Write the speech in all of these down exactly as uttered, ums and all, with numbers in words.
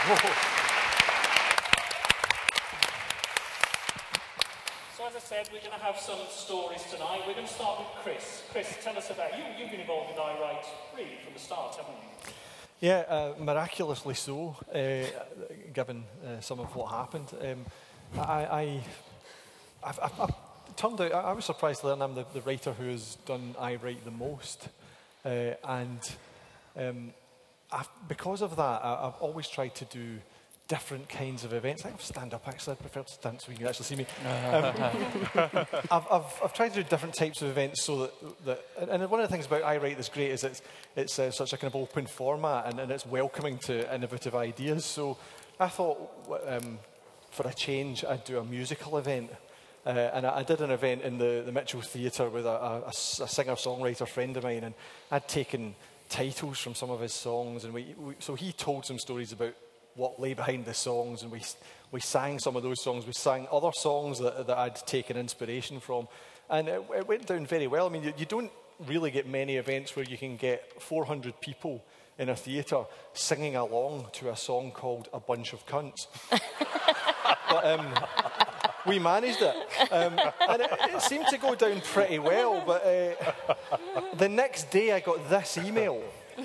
So as I said, we're going to have some stories tonight. We're going to start with Chris. Chris, tell us about you. You've been involved with I Write really from the start, haven't you? Yeah, uh, miraculously so, uh, given uh, some of what happened. Um, I, I, I've, I've, I've turned out, I, I was surprised to learn I'm the, the writer who has done I Write the most. Uh, and um, I've, because of that, I, I've always tried to do different kinds of events. I think stand up actually, I prefer to stand so you can actually see me. Um, I've, I've, I've tried to do different types of events so that, that and one of the things about I Write that's great is it's, it's uh, such a kind of open format and, and it's welcoming to innovative ideas. So I thought um, for a change I'd do a musical event. Uh, and I, I did an event in the, the Mitchell Theatre with a, a, a singer-songwriter friend of mine, and I'd taken titles from some of his songs, and we, we so he told some stories about what lay behind the songs, and we we sang some of those songs. We sang other songs that, that I'd taken inspiration from, and it, it went down very well. I mean, you, you don't really get many events where you can get four hundred people in a theatre singing along to a song called A Bunch of Cunts. But um, we managed it, um, and it, it seemed to go down pretty well, but uh, the next day I got this email,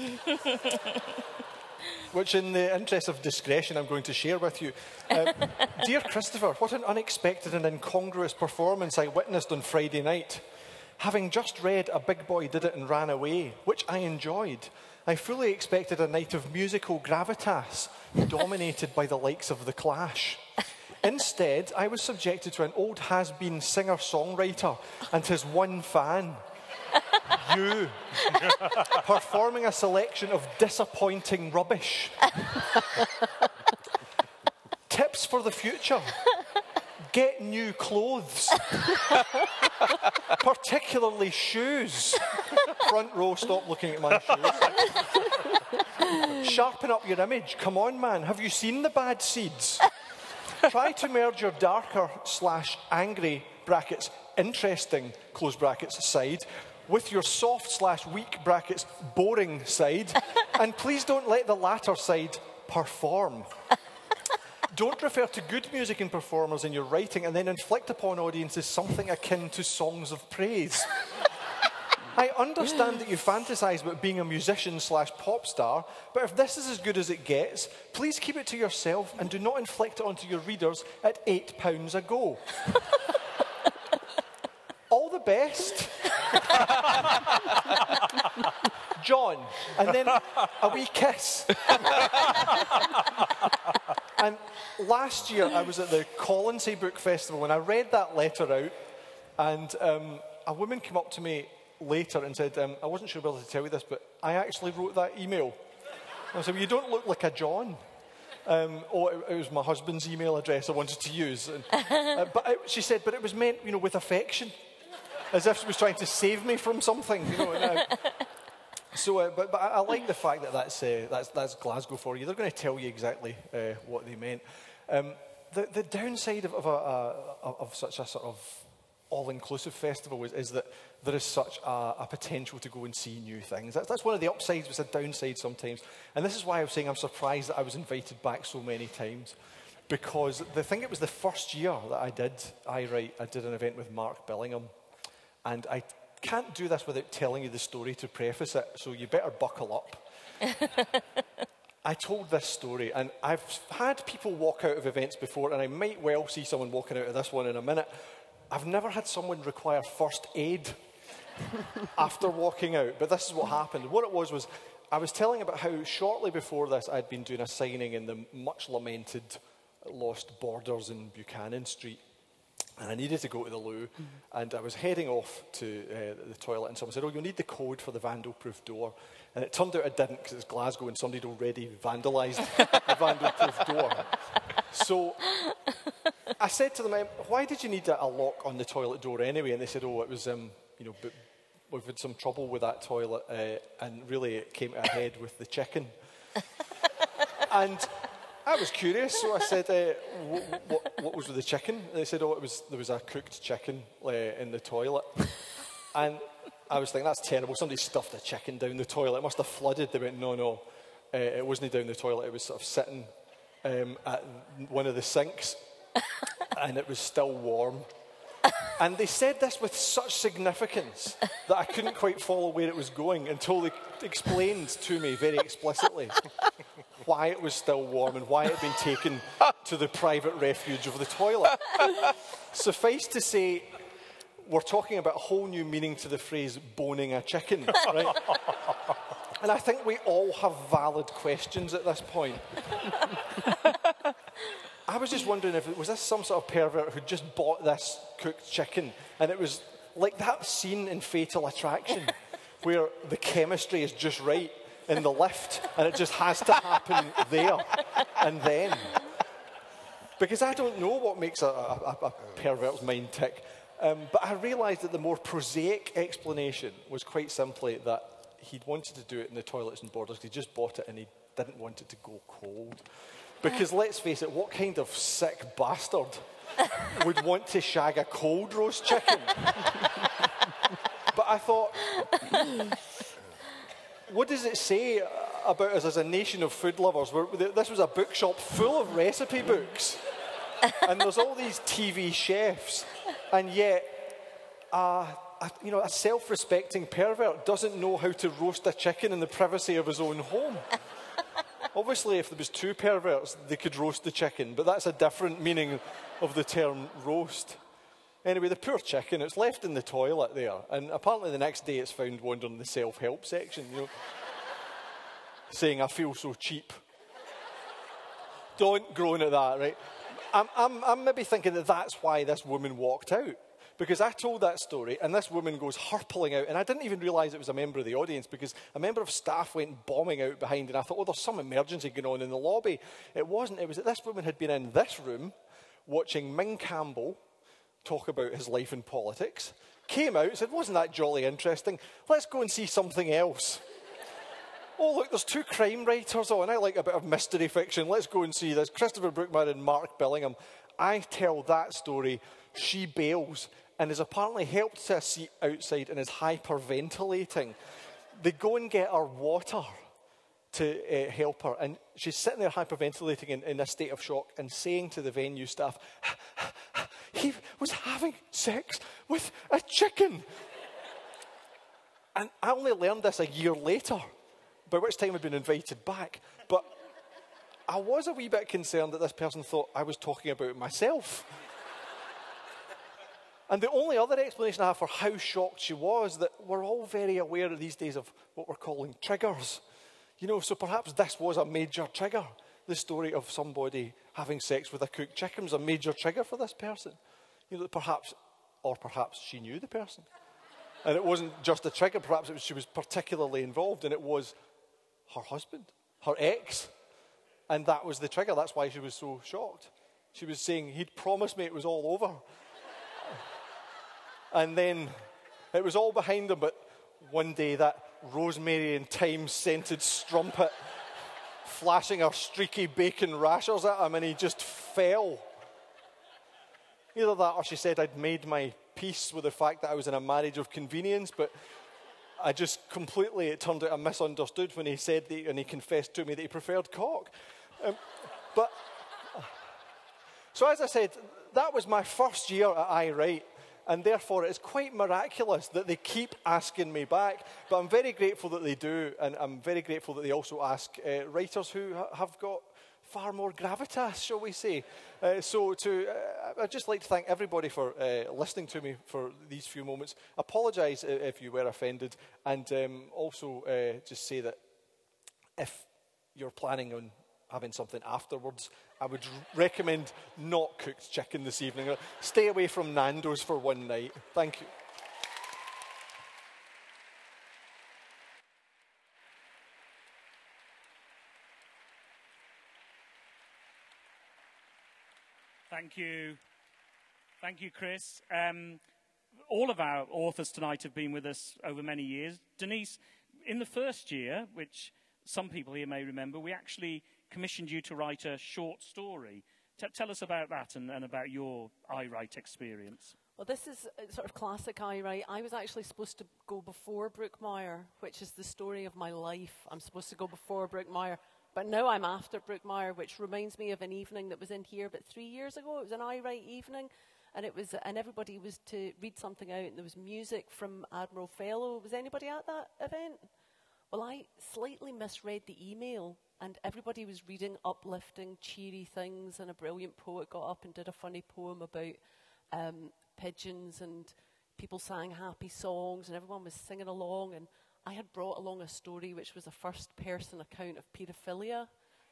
which in the interest of discretion I'm going to share with you. Um, Dear Christopher, what an unexpected and incongruous performance I witnessed on Friday night. Having just read A Big Boy Did It and Ran Away, which I enjoyed, I fully expected a night of musical gravitas dominated by the likes of The Clash. Instead, I was subjected to an old has-been singer-songwriter and his one fan, you, performing a selection of disappointing rubbish. Tips for the future. Get new clothes. Particularly shoes. Front row, stop looking at my shoes. Sharpen up your image. Come on, man. Have you seen the bad seeds? Try to merge your darker slash angry brackets interesting close brackets side with your soft slash weak brackets boring side, and please don't let the latter side perform. Don't refer to good music and performers in your writing and then inflict upon audiences something akin to songs of praise. I understand that you fantasize about being a musician slash pop star, but if this is as good as it gets, please keep it to yourself and do not inflict it onto your readers at eight pounds a go. All the best. John. And then a wee kiss. And last year I was at the Colonsay Book Festival and I read that letter out, and um, a woman came up to me later and said, um, I wasn't sure whether to tell you this, but I actually wrote that email. And I said, well, you don't look like a John. Um, oh, it, it was my husband's email address I wanted to use. And, uh, but it, she said, but it was meant, you know, with affection, as if she was trying to save me from something, you know. And, uh, so, uh, but, but I, I like the fact that that's, uh, that's, that's Glasgow for you. They're going to tell you exactly uh, what they meant. Um, the, the downside of, of, a, a, of such a sort of all-inclusive festival is, is that there is such a, a potential to go and see new things. That's, that's one of the upsides, but it's a downside sometimes. And this is why I was saying I'm surprised that I was invited back so many times. Because the thing, it was the first year that I did I Write, I did an event with Mark Billingham. And I can't do this without telling you the story to preface it, so you better buckle up. I told this story, and I've had people walk out of events before, and I might well see someone walking out of this one in a minute. I've never had someone require first aid after walking out, but this is what happened. What it was was, I was telling about how shortly before this I'd been doing a signing in the much lamented Lost Borders in Buchanan Street, and I needed to go to the loo, mm-hmm. and I was heading off to uh, the toilet, and someone said, oh, you'll need the code for the vandal-proof door. And it turned out I didn't, because it's Glasgow and somebody had already vandalised the vandal-proof door. So I said to them, why did you need a, a lock on the toilet door anyway? And they said, oh, it was, um, you know, but we've had some trouble with that toilet, uh, and really it came to a head with the chicken. And I was curious, so I said, uh, what, what, what was with the chicken? And they said, oh, it was, there was a cooked chicken uh, in the toilet. And I was thinking, that's terrible. Somebody stuffed a chicken down the toilet. It must have flooded. They went, no, no, uh, it wasn't down the toilet. It was sort of sitting um, at one of the sinks, and it was still warm. And they said this with such significance that I couldn't quite follow where it was going until they explained to me very explicitly why it was still warm and why it had been taken to the private refuge of the toilet. Suffice to say, we're talking about a whole new meaning to the phrase boning a chicken, right? And I think we all have valid questions at this point. I was just wondering if it was this some sort of pervert who just bought this cooked chicken, and it was like that scene in Fatal Attraction where the chemistry is just right in the lift and it just has to happen there and then. Because I don't know what makes a, a, a pervert's mind tick, um, but I realised that the more prosaic explanation was quite simply that he'd wanted to do it in the toilets and borders. He just bought it and he didn't want it to go cold. Because let's face it, what kind of sick bastard would want to shag a cold roast chicken? But I thought, what does it say about us as a nation of food lovers? We're, this was a bookshop full of recipe books. And there's all these T V chefs. And yet, uh, a, you know, a self-respecting pervert doesn't know how to roast a chicken in the privacy of his own home. Obviously, if there was two perverts, they could roast the chicken, but that's a different meaning of the term roast. Anyway, the poor chicken, it's left in the toilet there, and apparently the next day it's found wandering in the self-help section, you know, saying, I feel so cheap. Don't groan at that, right? I'm, I'm, I'm maybe thinking that that's why this woman walked out. Because I told that story, and this woman goes hurpling out, and I didn't even realise it was a member of the audience, because a member of staff went bombing out behind, and I thought, oh, there's some emergency going on in the lobby. It wasn't. It was that this woman had been in this room watching Ming Campbell talk about his life in politics, came out, said, wasn't that jolly interesting? Let's go and see something else. Oh, look, there's two crime writers on. I like a bit of mystery fiction. Let's go and see this. Christopher Brookmyre and Mark Billingham. I tell that story. She bails and is apparently helped to a seat outside and is hyperventilating. They go and get her water to uh, help her, and she's sitting there hyperventilating in, in a state of shock and saying to the venue staff, he was having sex with a chicken. And I only learned this a year later, by which time I'd been invited back. But I was a wee bit concerned that this person thought I was talking about myself. And the only other explanation I have for how shocked she was, that we're all very aware these days of what we're calling triggers. You know, so perhaps this was a major trigger. The story of somebody having sex with a cooked chicken was a major trigger for this person. You know, perhaps, or perhaps she knew the person. And it wasn't just a trigger, perhaps it was, she was particularly involved, and it was her husband, her ex. And that was the trigger. That's why she was so shocked. She was saying, he'd promised me it was all over. And then it was all behind him, but one day that rosemary and thyme scented strumpet flashing her streaky bacon rashers at him, and he just fell. Either that or she said I'd made my peace with the fact that I was in a marriage of convenience, but I just completely, it turned out I misunderstood when he said that, and he confessed to me that he preferred cock. Um, but, so as I said, that was my first year at I Write. And therefore, it's quite miraculous that they keep asking me back. But I'm very grateful that they do. And I'm very grateful that they also ask uh, writers who ha- have got far more gravitas, shall we say. Uh, so to, uh, I'd just like to thank everybody for uh, listening to me for these few moments. Apologise if you were offended. And um, also uh, just say that if you're planning on having something afterwards, I would recommend not cooked chicken this evening. Stay away from Nando's for one night. Thank you. Thank you. Thank you, Chris. Um, all of our authors tonight have been with us over many years. Denise, in the first year, which some people here may remember, we actually commissioned you to write a short story. T- tell us about that and, and about your I Write experience. Well, this is sort of classic I Write. I was actually supposed to go before Brookmyre, which is the story of my life. I'm supposed to go before Brookmyre. But now I'm after Brookmire, which reminds me of an evening that was in here but three years ago. It was an I Write evening, and it was, and everybody was to read something out, and there was music from Admiral Fellow. Was anybody at that event? Well, I slightly misread the email, and everybody was reading uplifting, cheery things, and a brilliant poet got up and did a funny poem about um, pigeons, and people sang happy songs, and everyone was singing along, and I had brought along a story which was a first-person account of paedophilia.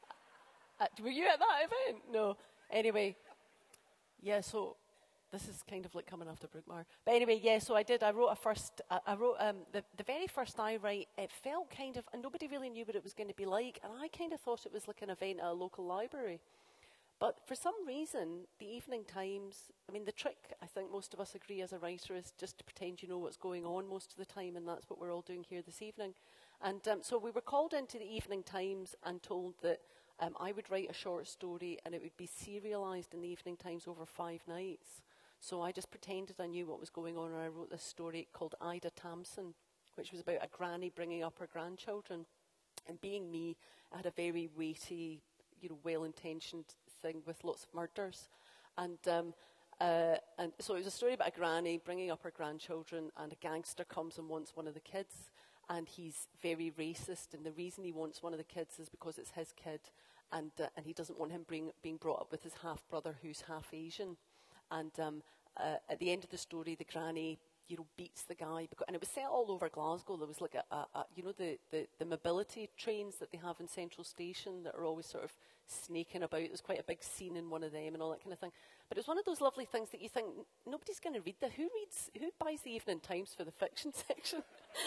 Uh, were you at that event? No. Anyway, yeah, so this is kind of like coming after Brookmire. But anyway, yeah, so I did. I wrote a first, uh, I wrote um, the, the very first I Write, it felt kind of, and nobody really knew what it was going to be like, and I kind of thought it was like an event at a local library. But for some reason, the Evening Times, I mean, the trick, I think most of us agree as a writer, is just to pretend you know what's going on most of the time, and that's what we're all doing here this evening. And um, so we were called into the Evening Times and told that um, I would write a short story and it would be serialised in the Evening Times over five nights. So I just pretended I knew what was going on, and I wrote this story called Ida Tamsin, which was about a granny bringing up her grandchildren. And being me, I had a very weighty, you know, well-intentioned thing with lots of murders. And um, uh, and so it was a story about a granny bringing up her grandchildren, and a gangster comes and wants one of the kids, and he's very racist, and the reason he wants one of the kids is because it's his kid, and uh, and he doesn't want him bring, being brought up with his half-brother who's half Asian. And um, uh, at the end of the story, the granny, you know, beats the guy, because, and it was set all over Glasgow. There was like a, a, a you know, the, the, the mobility trains that they have in Central Station that are always sort of snaking about. There's quite a big scene in one of them and all that kind of thing. But it's one of those lovely things that you think, nobody's going to read that. Who reads, who buys the Evening Times for the fiction section?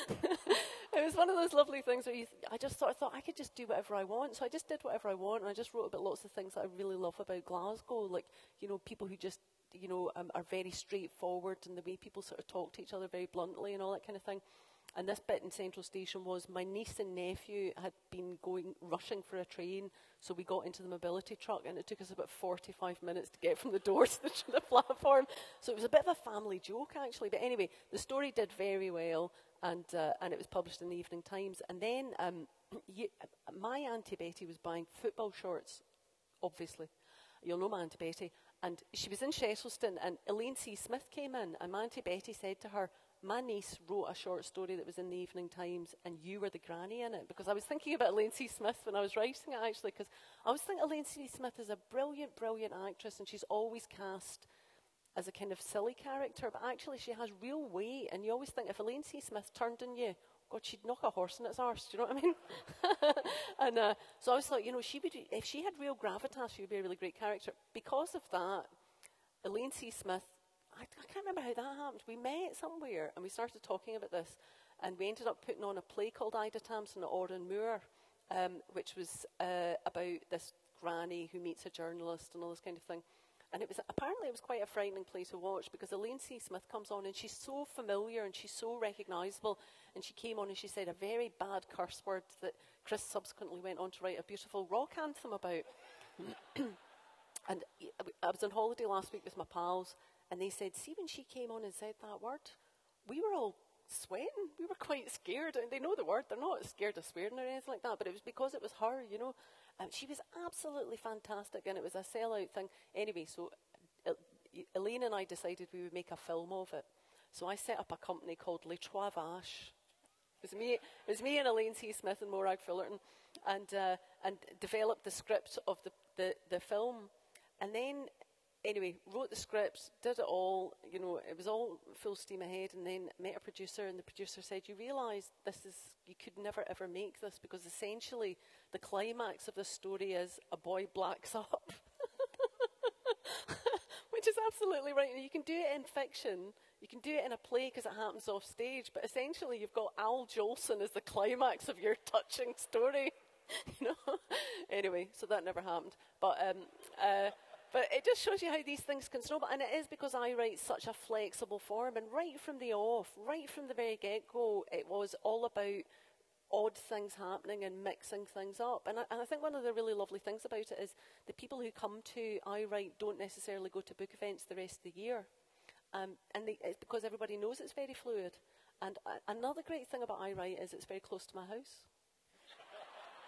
It was one of those lovely things where you th- I just sort of thought I could just do whatever I want. So I just did whatever I want, and I just wrote about lots of things that I really love about Glasgow, like, you know, people who just, you know, um, are very straightforward, and the way people sort of talk to each other very bluntly and all that kind of thing. And this bit in Central Station was my niece and nephew had been going, rushing for a train, so we got into the mobility truck, and it took us about forty-five minutes to get from the door to the, to the platform. So it was a bit of a family joke, actually. But anyway, the story did very well, and uh, and it was published in the Evening Times. And then um, you, my Auntie Betty was buying football shorts, obviously. You'll know my Auntie Betty. And she was in Shettleston, and Elaine C. Smith came in, and my Auntie Betty said to her, my niece wrote a short story that was in the Evening Times, and you were the granny in it. Because I was thinking about Elaine C. Smith when I was writing it, actually, because I was thinking Elaine C. Smith is a brilliant, brilliant actress, and she's always cast as a kind of silly character, but actually she has real weight, and you always think if Elaine C. Smith turned on you, God, she'd knock a horse in its arse, do you know what I mean? and uh, so I always thought, you know, she would, if she had real gravitas, she would be a really great character. Because of that, Elaine C. Smith, I, I can't remember how that happened. We met somewhere, and we started talking about this, and we ended up putting on a play called Ida Tamsin at Oran Moor, um, which was uh, about this granny who meets a journalist and all this kind of thing. And it was apparently it was quite a frightening play to watch, because Elaine C. Smith comes on, and she's so familiar and she's so recognisable. And she came on and she said a very bad curse word that Chris subsequently went on to write a beautiful rock anthem about. And I was on holiday last week with my pals, and they said, see, when she came on and said that word, we were all sweating. We were quite scared. And they know the word. They're not scared of swearing or anything like that, but it was because it was her, you know. Um, she was absolutely fantastic, and it was a sellout thing. Anyway, so uh, Elaine and I decided we would make a film of it. So I set up a company called Les Trois Vaches. It was me, it was me and Elaine C. Smith and Morag Fullerton, and uh, and developed the script of the, the, the film. And then, anyway, wrote the script, did it all, you know, it was all full steam ahead, and then met a producer, and the producer said, you realise this is, you could never ever make this, because essentially the climax of this story is a boy blacks up. Which is absolutely right. You can do it in fiction, you can do it in a play because it happens off stage, but essentially you've got Al Jolson as the climax of your touching story. You know? Anyway, so that never happened. But um, uh, but it just shows you how these things can snowball. And it is because I write such a flexible form. And right from the off, right from the very get-go, it was all about odd things happening and mixing things up. And I, and I think one of the really lovely things about it is the people who come to I Write don't necessarily go to book events the rest of the year. Um, and they, it's because everybody knows it's very fluid. And uh, another great thing about I Write is it's very close to my house.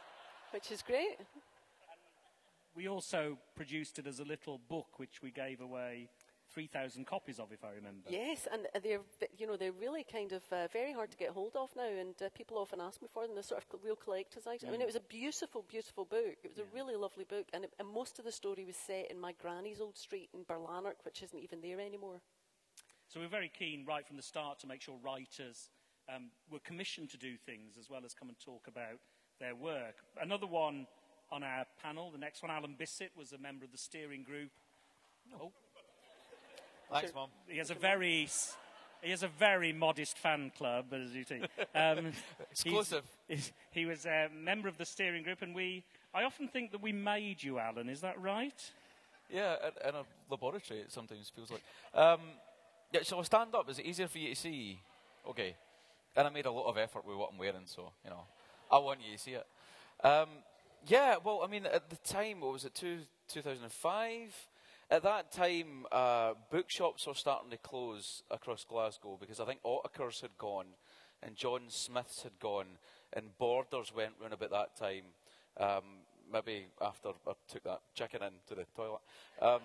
which is great. We also produced it as a little book, which we gave away three thousand copies of, if I remember. Yes, and they're, you know, they're really kind of uh, very hard to get hold of now, and uh, people often ask me for them. They're sort of real collector's items. Mm. I mean, it was a beautiful, beautiful book. It was yeah. a really lovely book, and, it, and most of the story was set in my granny's old street in Berlanark, which isn't even there anymore. So we're very keen, right from the start, to make sure writers um, were commissioned to do things, as well as come and talk about their work. Another one on our panel, the next one, Alan Bissett, was a member of the steering group. Oh. Thanks, Mum. He has a very, he has a very modest fan club, as you see. Um, Exclusive. He was a member of the steering group, and we. I often think that we made you, Alan. Is that right? Yeah, in, in a laboratory, it sometimes feels like. Um, yeah, shall I stand up? Is it easier for you to see? Okay. And I made a lot of effort with what I'm wearing, so you know, I want you to see it. Um, yeah. Well, I mean, at the time, what was it? Two, two thousand five. At that time, uh, bookshops were starting to close across Glasgow because I think Ottakar's had gone and John Smith's had gone and Borders went round about that time, um, maybe after I took that chicken into the toilet. Um,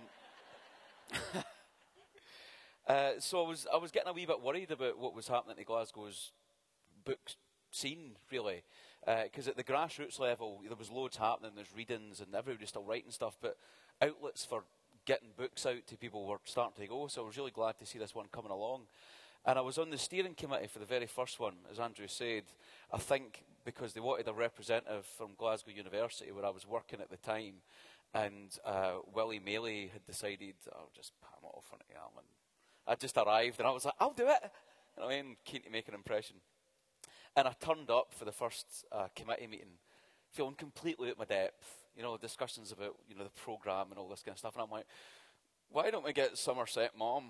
uh, so I was, I was getting a wee bit worried about what was happening to Glasgow's book scene, really. Because uh, at the grassroots level, there was loads happening, there's readings and everybody was still writing stuff, but outlets for getting books out to people were starting to go, so I was really glad to see this one coming along. And I was on the steering committee for the very first one, as Andrew said, I think because they wanted a representative from Glasgow University, where I was working at the time, and uh, Willie Maley had decided, I'll just palm it off on Alan. I just arrived, and I was like, I'll do it! You know, I mean, keen to make an impression. And I turned up for the first uh, committee meeting, feeling completely out of my depth. You know, discussions about, you know, the programme and all this kind of stuff. And I'm like, why don't we get Somerset Mom?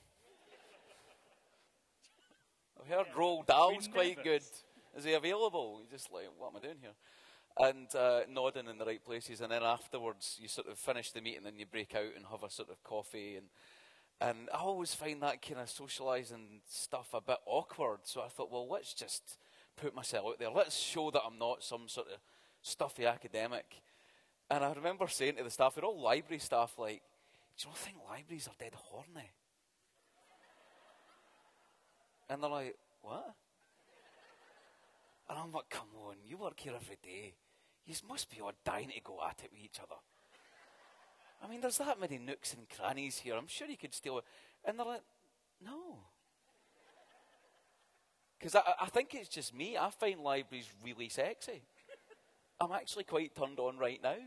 I've heard yeah, Roald Dahl's quite good. Is he available? You're just like, what am I doing here? And uh, nodding in the right places. And then afterwards, you sort of finish the meeting and you break out and have a sort of coffee. And, and I always find that kind of socialising stuff a bit awkward. So I thought, well, let's just put myself out there. Let's show that I'm not some sort of stuffy academic. And I remember saying to the staff, they're all library staff, like, do you not think libraries are dead horny? And they're like, what? And I'm like, come on, you work here every day. You must be all dying to go at it with each other. I mean, there's that many nooks and crannies here. I'm sure you could steal it. And they're like, no. Because I, I think it's just me. I find libraries really sexy. I'm actually quite turned on right now.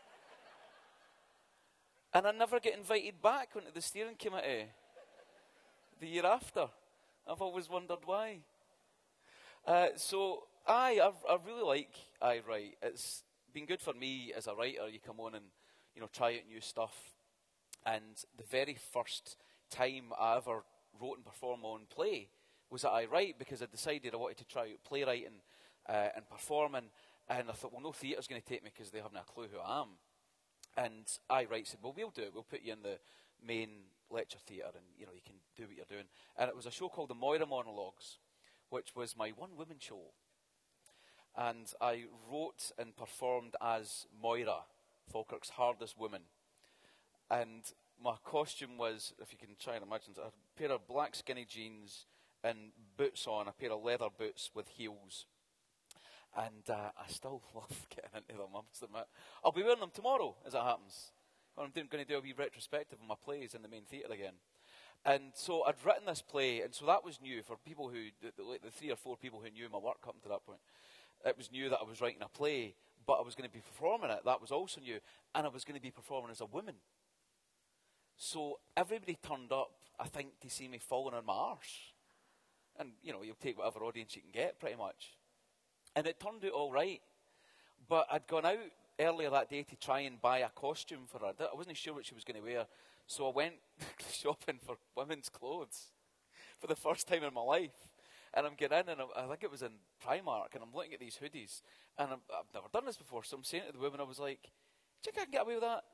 And I never get invited back onto the steering committee the year after. I've always wondered why. Uh, so, I, I, I really like I Write. It's been good for me as a writer. You come on and, you know, try out new stuff. And the very first time I ever wrote and performed on play was at I Write, because I decided I wanted to try out playwriting uh, and performing. And I thought, well, no theatre's going to take me because they haven't a clue who I am. And I Write said, well, we'll do it. We'll put you in the main lecture theatre and, you know, you can do what you're doing. And it was a show called The Moira Monologues, which was my one-woman show. And I wrote and performed as Moira, Falkirk's hardest woman. And my costume was, if you can try and imagine, a pair of black skinny jeans and boots on, a pair of leather boots with heels. And uh, I still love getting into them, I must admit. I'll be wearing them tomorrow, as it happens. I'm doing, going to do a wee retrospective of my plays in the main theatre again. And so I'd written this play, and so that was new for people who, the, the, the three or four people who knew my work up to that point. It was new that I was writing a play, but I was going to be performing it. That was also new. And I was going to be performing as a woman. So everybody turned up, I think, to see me falling on my arse. And, you know, you'll take whatever audience you can get, pretty much. And it turned out all right. But I'd gone out earlier that day to try and buy a costume for her. I wasn't sure what she was going to wear. So I went shopping for women's clothes for the first time in my life. And I'm getting in, and I, I think it was in Primark, and I'm looking at these hoodies. And I'm, I've never done this before, so I'm saying to the woman, I was like, do you think I can get away with that?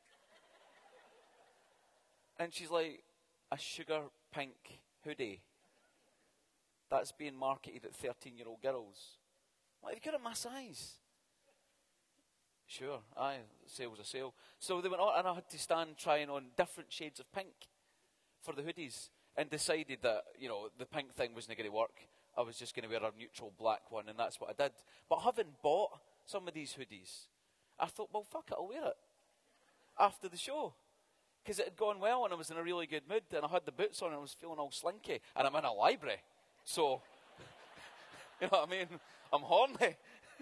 And she's like, a sugar pink hoodie that's being marketed at thirteen-year-old girls. Like, have you got it my size? Sure, aye, sale's a sale. So they went on, and I had to stand trying on different shades of pink for the hoodies, and decided that, you know, the pink thing wasn't going to work. I was just going to wear a neutral black one, and that's what I did. But having bought some of these hoodies, I thought, well, fuck it, I'll wear it after the show. Because it had gone well, and I was in a really good mood, and I had the boots on, and I was feeling all slinky, and I'm in a library. So, you know what I mean? I'm horny.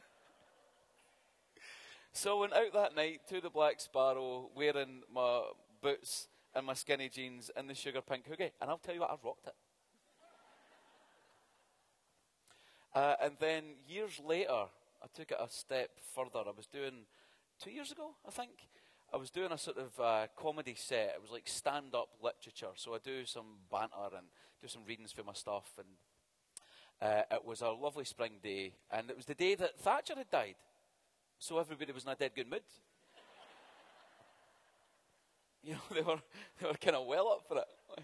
So I went out that night to the Black Sparrow, wearing my boots and my skinny jeans and the sugar pink hoodie. And I'll tell you what, I rocked it. Uh, and then years later, I took it a step further. I was doing, two years ago, I think, I was doing a sort of uh, comedy set. It was like stand-up literature. So I do some banter and do some readings for my stuff. And uh, it was a lovely spring day. And it was the day that Thatcher had died. So everybody was in a dead good mood. You know, they were they were kind of well up for it.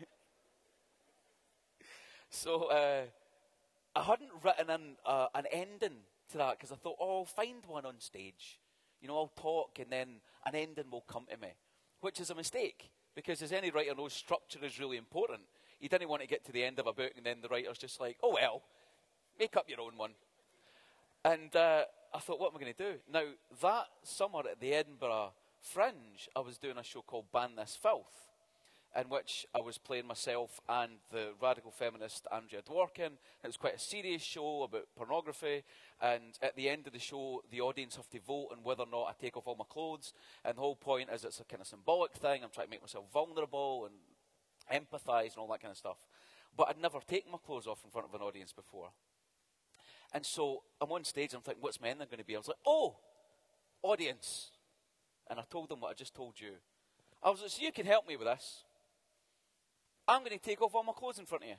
So uh, I hadn't written in uh, an ending to that because I thought, oh, I'll find one on stage. You know, I'll talk and then an ending will come to me, which is a mistake because as any writer knows, structure is really important. You didn't want to get to the end of a book and then the writer's just like, oh, well, make up your own one. And uh, I thought, what am I going to do? Now, that summer at the Edinburgh Fringe, I was doing a show called Ban This Filth, in which I was playing myself and the radical feminist Andrea Dworkin. It was quite a serious show about pornography, and at the end of the show, the audience have to vote on whether or not I take off all my clothes, and the whole point is it's a kind of symbolic thing. I'm trying to make myself vulnerable and empathise and all that kind of stuff. But I'd never taken my clothes off in front of an audience before. And so I'm on stage, and I'm thinking, what's my ending going to be? I was like, oh, audience. And I told them what I just told you. I was like, so you can help me with this. I'm going to take off all my clothes in front of you.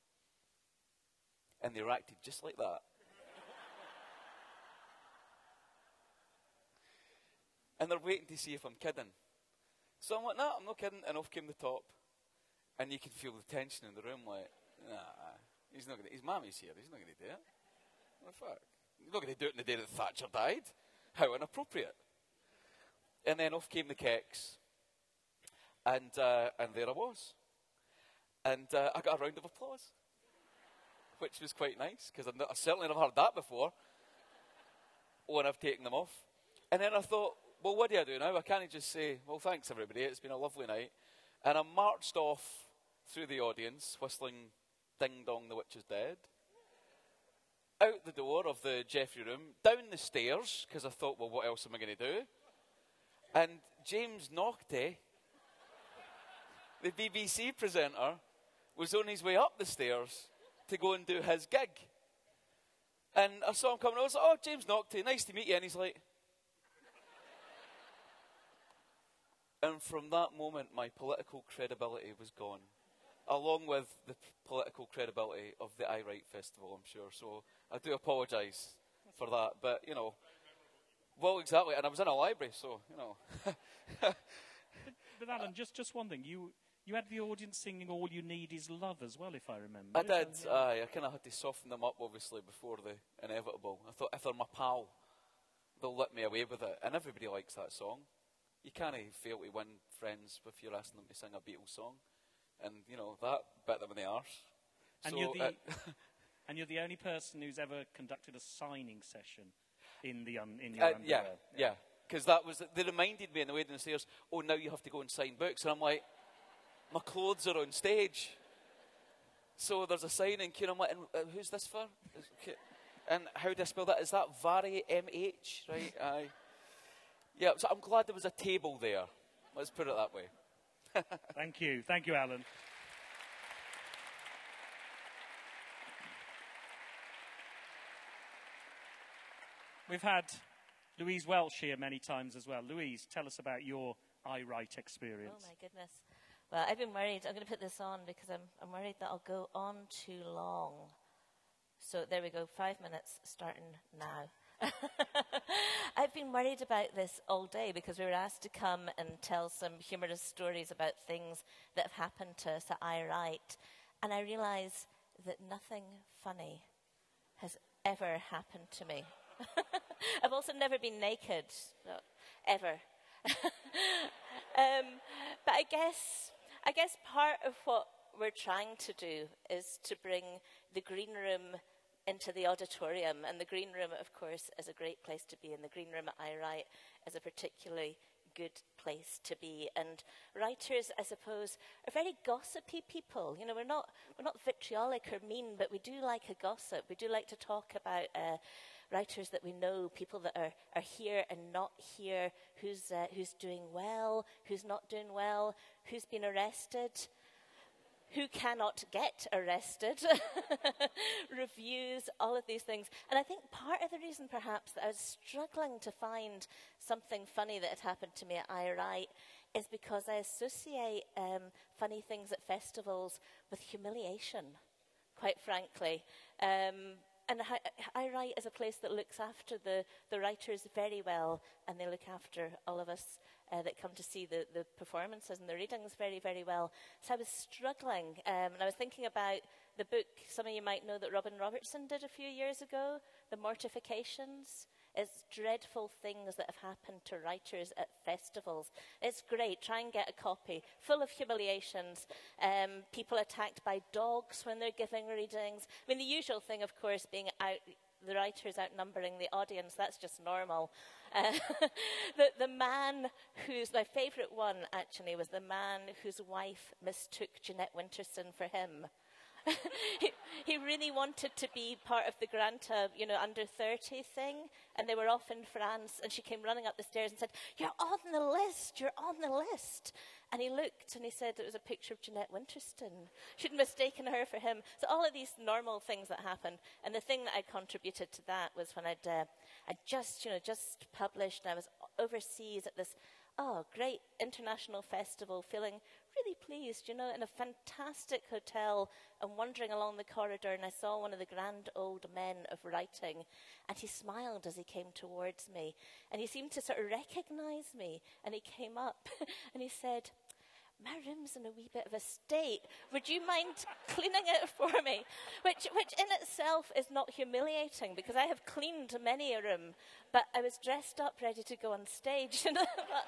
And they reacted just like that. And they're waiting to see if I'm kidding. So I'm like, no, I'm not kidding. And off came the top. And you can feel the tension in the room, like, nah, he's not going to, his mommy's here, he's not going to do it. What the fuck? He's not going to do it on the day that Thatcher died. How inappropriate. And then off came the keks. And, uh, and there I was. And uh, I got a round of applause, which was quite nice, because I've certainly never heard that before when I've taken them off. And then I thought, well, what do I do now? I can't just say, well, thanks, everybody. It's been a lovely night. And I marched off through the audience, whistling Ding Dong, the Witch is Dead, out the door of the Jeffrey Room, down the stairs, because I thought, well, what else am I going to do? And James Naughtie, the B B C presenter, was on his way up the stairs to go and do his gig. And I saw him coming, I was like, oh, James Naughtie, nice to meet you. And he's like... And from that moment, my political credibility was gone, along with the p- political credibility of the I Write Festival, I'm sure. So I do apologise for that. But, you know, well, exactly. And I was in a library, so, you know. but, but Alan, just, just one thing. You you had the audience singing All You Need Is Love as well, if I remember. I did. And, uh, aye, I kind of had to soften them up, obviously, before the inevitable. I thought, if they're my pal, they'll let me away with it. And everybody likes that song. You can't fail to win friends if you're asking them to sing a Beatles song. And, you know, that bit them in the arse. And, so, you're the, uh, and you're the only person who's ever conducted a signing session in, the un, in your uh, underwear. Yeah, yeah. Because that was, they reminded me on the way downstairs, oh, now you have to go and sign books. And I'm like, my clothes are on stage. So there's a signing queue, and I'm like, and, uh, who's this for? And how do I spell that? Is that Vary, M H, right? Aye. Yeah, so I'm glad there was a table there. Let's put it that way. Thank you. Thank you, Alan. We've had Louise Welsh here many times as well. Louise, tell us about your I Write experience. Oh, my goodness. Well, I've been worried. I'm going to put this on because I'm, I'm worried that I'll go on too long. So there we go. Five minutes starting now. I've been worried about this all day because we were asked to come and tell some humorous stories about things that have happened to us at I Write. And I realise that nothing funny has ever happened to me. I've also also never been naked, not ever. um, but I guess, I guess part of what we're trying to do is to bring the green room into the auditorium. And the green room, of course, is a great place to be. And the green room at I Write is a particularly good place to be. And writers, I suppose, are very gossipy people. You know, we're not we're not vitriolic or mean, but we do like a gossip. We do like to talk about uh, writers that we know, people that are, are here and not here, who's uh, who's doing well, who's not doing well, who's been arrested, who cannot get arrested, reviews, all of these things. And I think part of the reason, perhaps, that I was struggling to find something funny that had happened to me at I Write is because I associate um, funny things at festivals with humiliation, quite frankly. Um, and I, I Write is a place that looks after the, the writers very well, and they look after all of us Uh, that come to see the, the performances and the readings very, very well. So I was struggling, um, and I was thinking about the book, some of you might know, that Robin Robertson did a few years ago, The Mortifications. It's dreadful things that have happened to writers at festivals. It's great. Try and get a copy. Full of humiliations. Um, people attacked by dogs when they're giving readings. I mean, the usual thing, of course, being out, the writers outnumbering the audience. That's just normal. Uh, the, the man who's, my favourite one, actually, was the man whose wife mistook Jeanette Winterson for him. he, he really wanted to be part of the Granta, you know, under thirty thing, and they were off in France, and she came running up the stairs and said, "You're on the list, you're on the list." And he looked and he said it was a picture of Jeanette Winterson. She'd mistaken her for him. So all of these normal things that happened. And the thing that I contributed to that was when I'd, uh, I'd just, you know, just published, and I was overseas at this, oh, great international festival, feeling really pleased, you know, in a fantastic hotel, and wandering along the corridor, and I saw one of the grand old men of writing, and he smiled as he came towards me, and he seemed to sort of recognize me, and he came up, and he said, "My room's in a wee bit of a state. Would you mind cleaning it for me?" Which, which in itself is not humiliating, because I have cleaned many a room, but I was dressed up ready to go on stage. And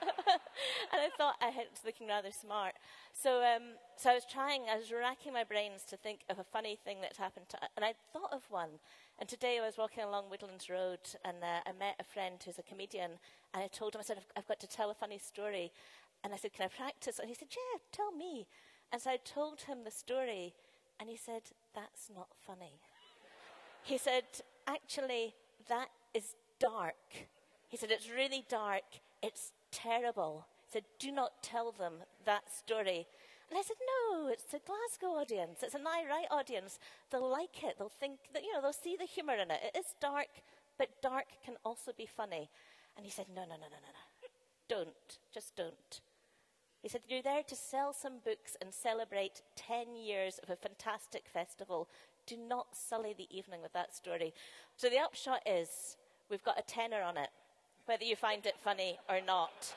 I thought I was looking rather smart. So, um, so I was trying, I was racking my brains to think of a funny thing that happened to, and I thought of one. And today I was walking along Woodlands Road, and uh, I met a friend who's a comedian, and I told him, I said, I've, I've got to tell a funny story. And I said, "Can I practice?" And he said, "Yeah, tell me." And so I told him the story, and he said, "That's not funny." He said, "Actually, that is dark." He said, "It's really dark. It's terrible." He said, "Do not tell them that story." And I said, "No, it's a Glasgow audience. It's an I Write audience. They'll like it. They'll think that, you know, they'll see the humour in it. It is dark, but dark can also be funny." And he said, "No, no, no, no, no, no. Don't. Just don't." He said, "You're there to sell some books and celebrate ten years of a fantastic festival. Do not sully the evening with that story." So the upshot is, we've got a tenner on it, whether you find it funny or not.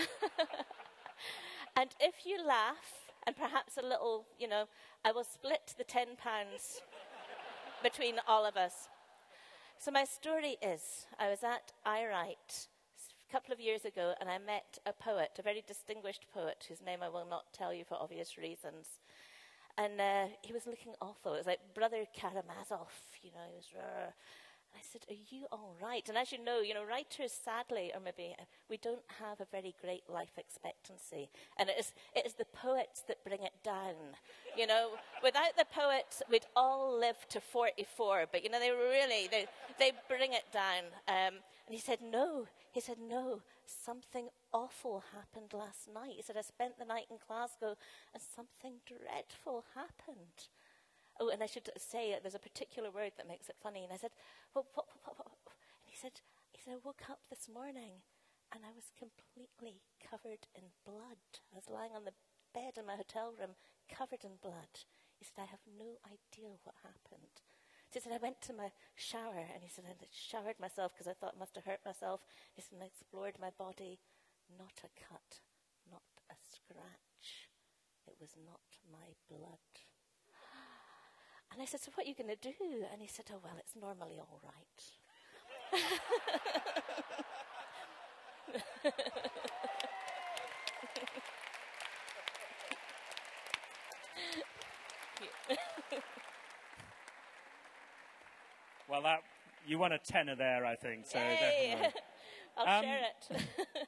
And if you laugh, and perhaps a little, you know, I will split the ten pounds between all of us. So my story is, I was at I Write a couple of years ago, and I met a poet, a very distinguished poet, whose name I will not tell you for obvious reasons. And uh, he was looking awful. It was like Brother Karamazov, you know, he was rare. And I said, "Are you all right?" And as you know, you know, writers, sadly, or maybe uh, we don't have a very great life expectancy. And it is, it is the poets that bring it down. You know, without the poets, we'd all live to forty-four. But, you know, they really, they, they bring it down. Um, and he said, no. He said, "No, something awful happened last night." He said, "I spent the night in Glasgow, and something dreadful happened." Oh, and I should say, uh, there's a particular word that makes it funny. And I said, "Well, what, what, what, what?" And he said, he said, "I woke up this morning, and I was completely covered in blood. I was lying on the bed in my hotel room, covered in blood." He said, "I have no idea what happened." So he said, "I went to my shower," and he said, "I showered myself because I thought I must have hurt myself." He said, "I explored my body. Not a cut, not a scratch. It was not my blood." And I said, "So what are you going to do?" And he said, "Oh, well, it's normally all right." Well, that you won a tenner there, I think. So Yay! definitely. I'll Um, share it.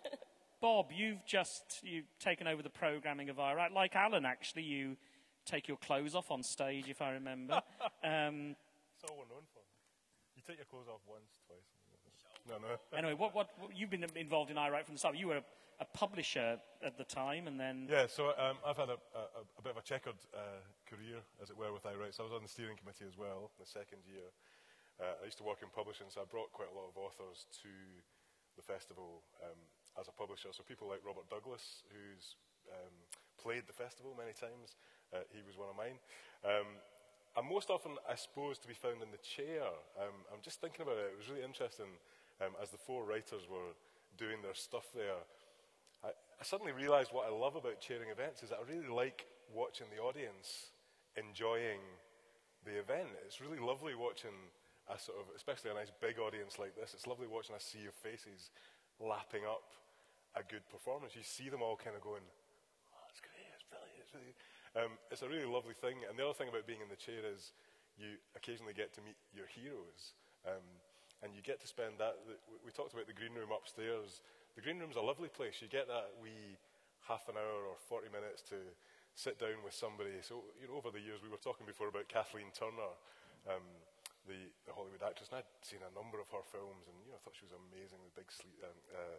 Bob, you've just you've taken over the programming of I Write. Like Alan, actually, you take your clothes off on stage, if I remember. um, That's all we're known for. You take your clothes off once, twice. No, no. anyway, what, what, what you've been involved in I Write from the start. You were a, a publisher at the time, and then Yeah, so um, I've had a, a, a bit of a checkered uh, career, as it were, with I Write. So I was on the steering committee as well, the second year. Uh, I used to work in publishing, so I brought quite a lot of authors to the festival um, as a publisher. So people like Robert Douglas, who's um, played the festival many times, uh, he was one of mine. Um, I'm most often, I suppose, to be found in the chair. Um, I'm just thinking about it. It was really interesting um, as the four writers were doing their stuff there. I, I suddenly realised what I love about chairing events is that I really like watching the audience enjoying the event. It's really lovely watching a sort of, especially a nice big audience like this, it's lovely watching a sea of faces lapping up a good performance. You see them all kind of going, oh, it's great, it's brilliant, it's really... Um, it's a really lovely thing. And the other thing about being in the chair is you occasionally get to meet your heroes. Um, and you get to spend that, the, we talked about the green room upstairs. The green room's a lovely place. You get that wee half an hour or forty minutes to sit down with somebody. So, you know, over the years, we were talking before about Kathleen Turner, um, the, the Hollywood actress, and I'd seen a number of her films, and, you know, I thought she was amazing, the Big Sleep, um, uh,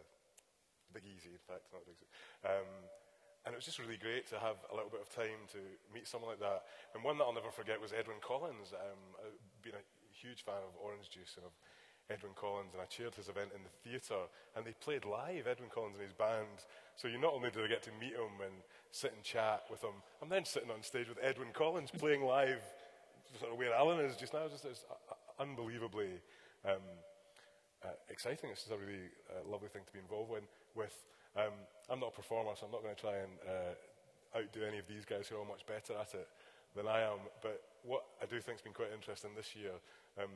Big Easy, in fact, not Big Sleep. Um, and it was just really great to have a little bit of time to meet someone like that. And one that I'll never forget was Edwyn Collins. Um, I've been a huge fan of Orange Juice and of Edwyn Collins, and I chaired his event in the theatre, and they played live, Edwyn Collins and his band. So you not only did I get to meet him and sit and chat with him, I'm then sitting on stage with Edwyn Collins playing live, sort of where Alan is just now. It's just it's unbelievably um, uh, exciting. It's just a really uh, lovely thing to be involved in, with. Um, I'm not a performer, so I'm not going to try and uh, outdo any of these guys who are all much better at it than I am. But what I do think has been quite interesting this year, um,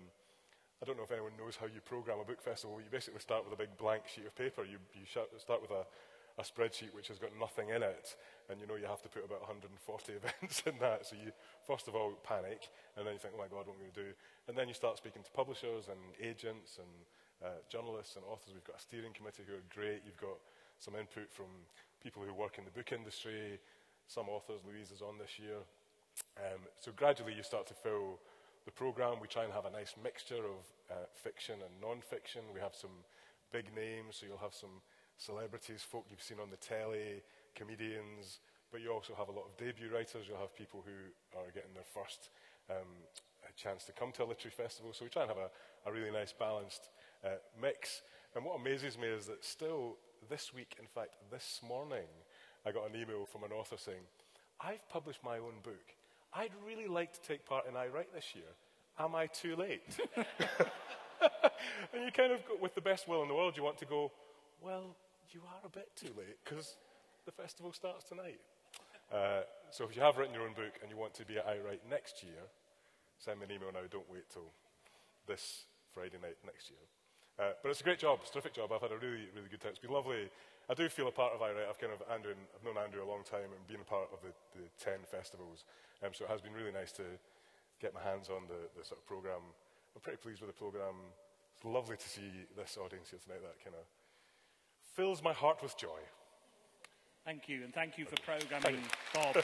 I don't know if anyone knows how you program a book festival. You basically start with a big blank sheet of paper. You, you start with a, a spreadsheet which has got nothing in it, and you know you have to put about one hundred forty events in that. So you, first of all, panic, and then you think, oh my God, what am I going to do? And then you start speaking to publishers and agents and uh, journalists and authors. We've got a steering committee who are great. You've got some input from people who work in the book industry, some authors. Louise is on this year. Um, so gradually you start to fill the programme. We try and have a nice mixture of uh, fiction and non-fiction. We have some big names, so you'll have some celebrities, folk you've seen on the telly, comedians, but you also have a lot of debut writers. You'll have people who are getting their first um, chance to come to a literary festival. So we try and have a, a really nice balanced uh, mix. And what amazes me is that still this week, in fact, this morning, I got an email from an author saying, I've published my own book. I'd really like to take part in I Write this year. Am I too late? And you kind of go, with the best will in the world, you want to go, well, you are a bit too late, because the festival starts tonight. Uh, so if you have written your own book and you want to be at I Write next year, send me an email now. Don't wait till this Friday night next year. Uh, but it's a great job. It's a terrific job. I've had a really, really good time. It's been lovely. I do feel a part of I Write. I've kind of Andrew, and I've known Andrew a long time and been a part of the, the ten festivals. Um, so it has been really nice to get my hands on the, the sort of programme. I'm pretty pleased with the programme. It's lovely to see this audience here tonight. That kind of fills my heart with joy. Thank you, and thank you for programming, Bob.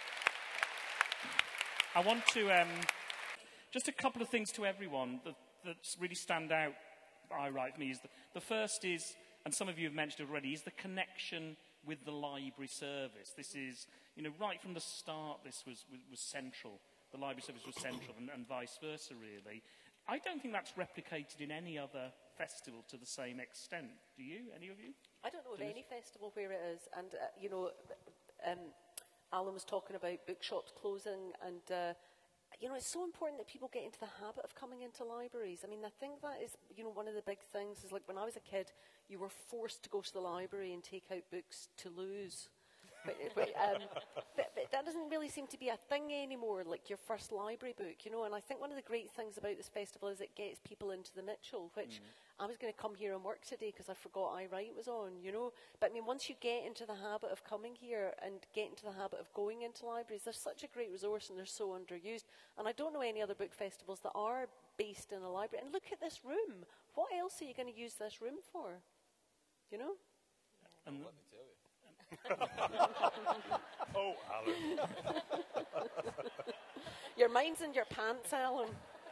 I want to, um, just a couple of things to everyone that, that really stand out, I write for me. Is the, the first is, and some of you have mentioned it already, is the connection with the library service. This is, you know, right from the start, this was, was, was central. The library service was central, and, and vice versa, really. I don't think that's replicated in any other festival to the same extent. Do you? Any of you? I don't know of any festival where it is. And, uh, you know, um, Alan was talking about bookshops closing, and, uh, you know, it's so important that people get into the habit of coming into libraries. I mean, I think that is, you know, one of the big things is, like, when I was a kid, you were forced to go to the library and take out books to lose. But, but, um, but, but that doesn't really seem to be a thing anymore, like your first library book, you know. And I think one of the great things about this festival is it gets people into the Mitchell, which I was going to come here and work today because I forgot I Write was on, you know. But I mean, once you get into the habit of coming here and get into the habit of going into libraries, they're such a great resource and they're so underused. And I don't know any other book festivals that are based in a library. And look at this room. What else are you going to use this room for? You know? And Let me tell you. Oh, Alan. Your mind's in your pants, Alan.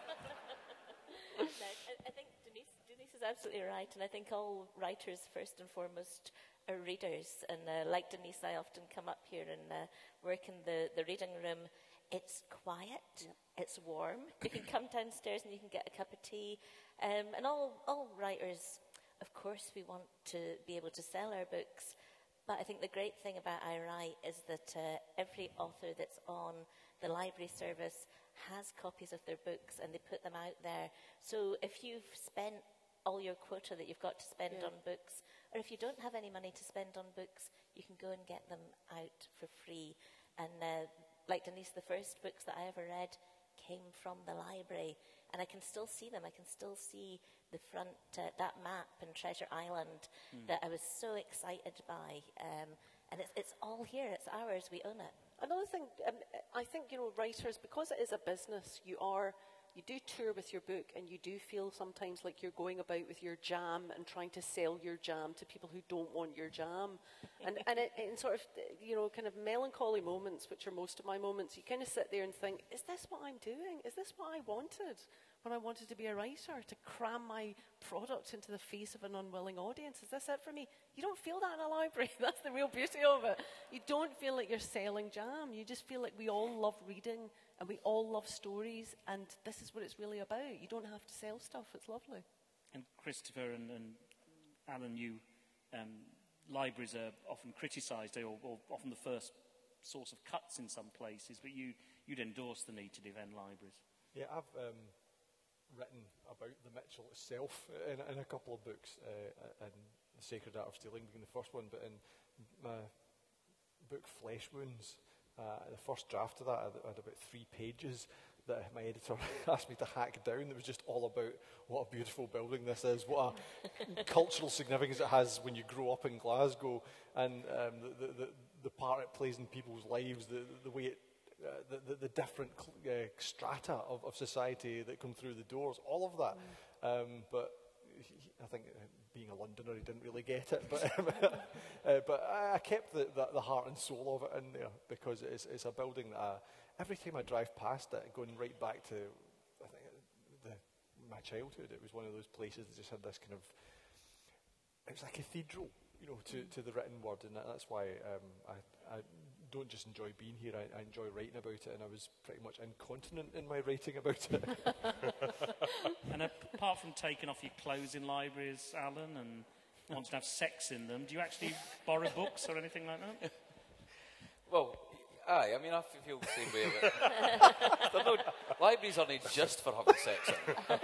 No, I, I think Denise, Denise is absolutely right, and I think all writers, first and foremost, are readers. And uh, like Denise, I often come up here and uh, work in the, the reading room. It's quiet, yeah. It's warm. You can come downstairs and you can get a cup of tea. Um, and all, all writers, of course, we want to be able to sell our books. But I think the great thing about I Write is that uh, every author that's on the library service has copies of their books and they put them out there. So if you've spent all your quota that you've got to spend yeah. on books, or if you don't have any money to spend on books, you can go and get them out for free. And uh, like Denise, the first books that I ever read came from the library, and I can still see them. I can still see the front, uh, that map in Treasure Island mm. that I was so excited by. Um, and it's, it's all here. It's ours. We own it. Another thing, um, I think, you know, writers, because it is a business, you are, you do tour with your book and you do feel sometimes like you're going about with your jam and trying to sell your jam to people who don't want your jam. and and it, in sort of, you know, kind of melancholy moments, which are most of my moments, you kind of sit there and think, is this what I'm doing? Is this what I wanted when I wanted to be a writer? To cram my product into the face of an unwilling audience? Is this it for me? You don't feel that in a library. That's the real beauty of it. You don't feel like you're selling jam. You just feel like we all love reading and we all love stories, and this is what it's really about. You don't have to sell stuff. It's lovely. And Christopher and, and Alan, you, um, libraries are often criticised, or, or often the first source of cuts in some places, but you, you'd endorse the need to defend libraries. Yeah, I've um, written about the Mitchell itself in, in a couple of books, uh, and The Sacred Art of Stealing being the first one, but in my book Flesh Wounds, uh, the first draft of that, I had about three pages that my editor asked me to hack down. It was just all about what a beautiful building this is, what a cultural significance it has when you grow up in Glasgow, and um, the, the, the part it plays in people's lives, the, the way it, uh, the, the, the different uh, strata of, of society that come through the doors, all of that. Mm. Um, but he, I think uh, being a Londoner, he didn't really get it. But, um, uh, but I, I kept the, the, the heart and soul of it in there, because it's, it's a building that I, every time I drive past it, going right back to, I think, the, my childhood, it was one of those places that just had this kind of, it was a cathedral, you know, to, to the written word, and that's why um, I, I don't just enjoy being here, I, I enjoy writing about it, and I was pretty much incontinent in my writing about it. And apart from taking off your clothes in libraries, Alan, and wanting to have sex in them, do you actually borrow books or anything like that? Well, aye, I mean, I feel the same way about it. No, libraries aren't just for having sex in.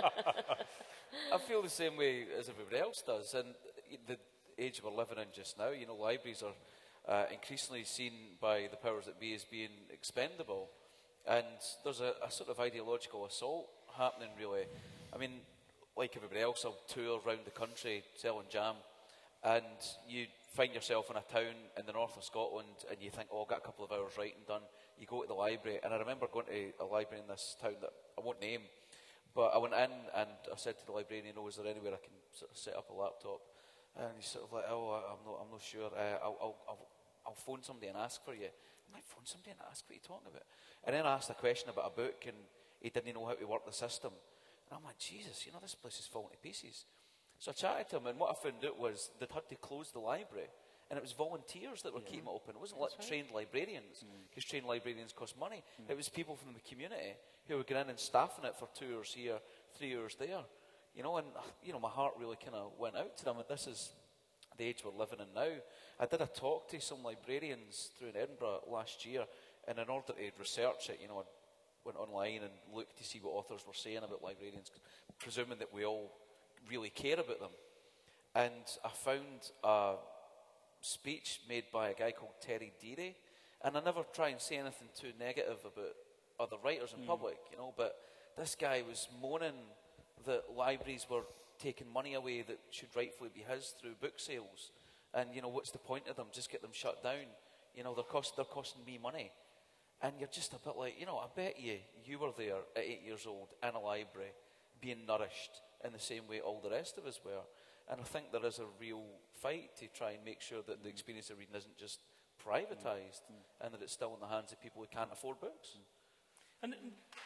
I feel the same way as everybody else does. And the age we're living in just now, you know, libraries are uh, increasingly seen by the powers that be as being expendable. And there's a, a sort of ideological assault happening, really. I mean, like everybody else, I'll tour around the country selling jam. And you find yourself in a town in the north of Scotland and you think, oh, I've got a couple of hours writing done. You go to the library, and I remember going to a library in this town that I won't name, but I went in and I said to the librarian, you know, is there anywhere I can sort of set up a laptop? And he's sort of like, oh, I'm not, I'm not sure. Uh, I'll, I'll, I'll, I'll phone somebody and ask for you. I might phone somebody and ask what you're talking about. And then I asked a question about a book, and he didn't know how to work the system. And I'm like, Jesus, you know, this place is falling to pieces. So I chatted to him, and what I found out was they'd had to close the library, and it was volunteers that were yeah. keeping it open. It wasn't like right. trained librarians, because mm. trained librarians cost money. Mm. It was people from the community who were going in and staffing it for two hours here, three hours there. You know, and you know, my heart really kind of went out to them, and this is the age we're living in now. I did a talk to some librarians through in Edinburgh last year, and in order to research it, you know, I went online and looked to see what authors were saying about librarians, presuming that we all really care about them. And I found a speech made by a guy called Terry Deary, and I never try and say anything too negative about other writers in mm. public, you know, but this guy was moaning that libraries were taking money away that should rightfully be his through book sales. And, you know, what's the point of them? Just get them shut down. You know, they're, cost, they're costing me money. And you're just a bit like, you know, I bet you, you were there at eight years old in a library being nourished in the same way all the rest of us were. And I think there is a real fight to try and make sure that the experience of reading isn't just privatised mm. and that it's still in the hands of people who can't afford books. Mm. And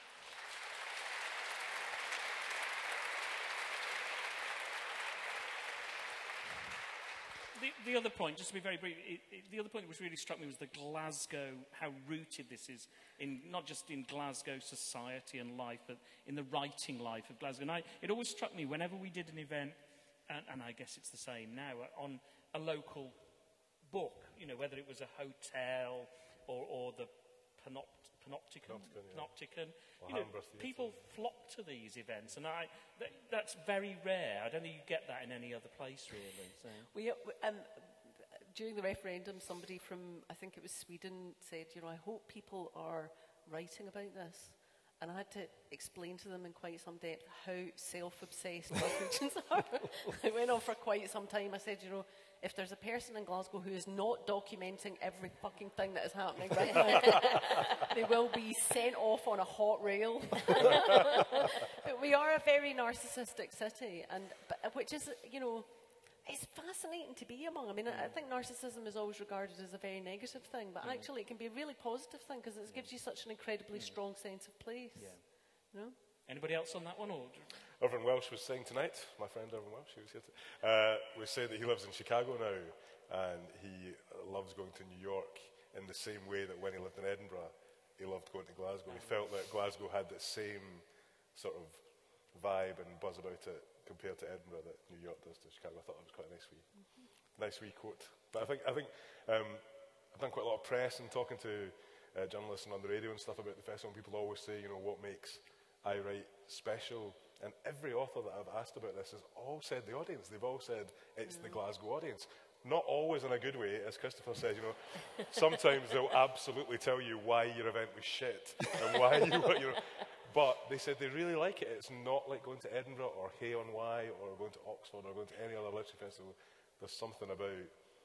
The, the other point, just to be very brief, it, it, the other point which really struck me was the Glasgow, how rooted this is, in not just in Glasgow society and life, but in the writing life of Glasgow. And I, it always struck me whenever we did an event, and, and I guess it's the same now, on a local book, you know, whether it was a hotel or, or the Panopt Panopticon, Panopticon, yeah. Panopticon. Or You know, Theatre. people flock to these events, and I, th that's very rare. I don't think you get that in any other place, really. So. We, um, during the referendum, somebody from, I think it was Sweden, said, you know, I hope people are writing about this. And I had to explain to them in quite some depth how self-obsessed Glaswegians are. It went on for quite some time. I said, you know, if there's a person in Glasgow who is not documenting every fucking thing that is happening right now, they will be sent off on a hot rail. But we are a very narcissistic city, and but, which is, you know, it's fascinating to be among. I mean, I, I think narcissism is always regarded as a very negative thing, but mm. actually it can be a really positive thing because it gives you such an incredibly mm. strong sense of place. Yeah. You know? Anybody else on that one? Or? Irvin Welsh was saying tonight, my friend Irvin Welsh, he was here to, uh, was saying that he lives in Chicago now, and he loves going to New York in the same way that when he lived in Edinburgh, he loved going to Glasgow. He felt that Glasgow had the same sort of vibe and buzz about it compared to Edinburgh that New York does to Chicago. I thought that was quite a nice wee, mm-hmm. nice wee quote. But I think, I think um, I've done quite a lot of press and talking to uh, journalists and on the radio and stuff about the festival, and people always say, you know, what makes I Write special? And every author that I've asked about this has all said the audience. They've all said it's mm. the Glasgow audience. Not always in a good way, as Christopher said, you know. Sometimes they'll absolutely tell you why your event was shit and why you, you know. But they said they really like it. It's not like going to Edinburgh or Hay on Wye or going to Oxford or going to any other literature festival. There's something about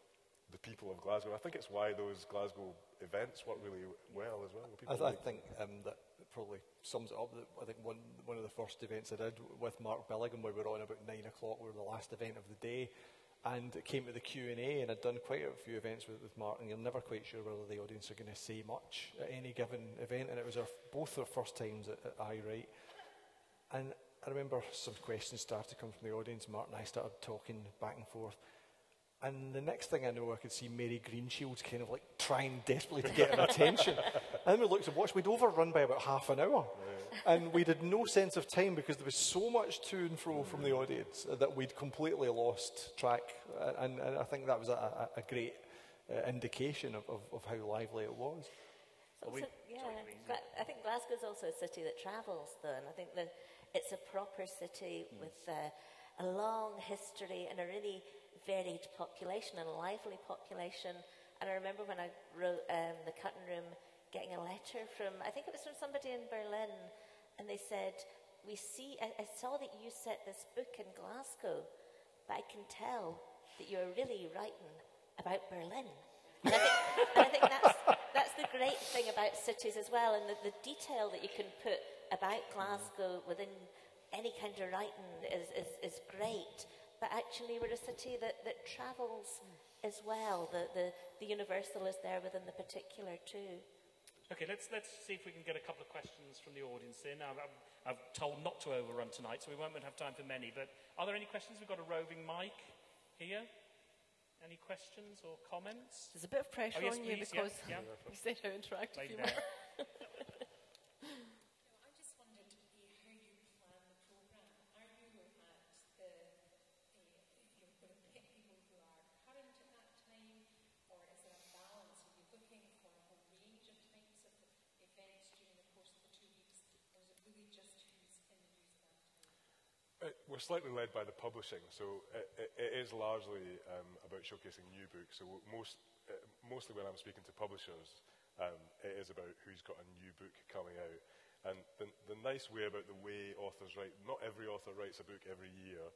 the people of Glasgow. I think it's why those Glasgow events work really well as well. I, th like I think um, that probably sums it up. I think one, one of the first events I did with Mark Billigan, where we were on about nine o'clock, we were the last event of the day, and it came to the Q and A, and I'd done quite a few events with, with Mark, and you're never quite sure whether the audience are going to say much at any given event, and it was our, both our first times at, at I Write. And I remember some questions started to come from the audience. Mark and I started talking back and forth. And the next thing I know, I could see Mary Greenshields kind of like trying desperately to get her attention. And then we looked at watch, we'd overrun by about half an hour. Yeah. And we had no sense of time because there was so much to and fro from the audience uh, that we'd completely lost track. Uh, and, and I think that was a, a, a great uh, indication of, of, of how lively it was. Also, yeah, Gla I think Glasgow's also a city that travels, though, and I think that it's a proper city mm. with uh, a long history and a really varied population and a lively population. And I remember when I wrote um, The Cutting Room, getting a letter from, I think it was from somebody in Berlin, and they said, we see, I, I saw that you set this book in Glasgow, but I can tell that you're really writing about Berlin. And I think, and I think that's, that's the great thing about cities as well, and the, the detail that you can put about Glasgow within any kind of writing is, is, is great. But actually we're a city that, that travels as well. The, the, the universal is there within the particular too. Okay, let's, let's see if we can get a couple of questions from the audience in. Now, I'm, I'm told not to overrun tonight, so we won't have time for many. But are there any questions? We've got a roving mic here. Any questions or comments? There's a bit of pressure oh, yes, on you please. because yeah, yeah. you said how interactive Lady you were. We're slightly led by the publishing, so it, it, it is largely um, about showcasing new books. So most, uh, mostly when I'm speaking to publishers, um, it is about who's got a new book coming out. And the, the nice way about the way authors write, not every author writes a book every year,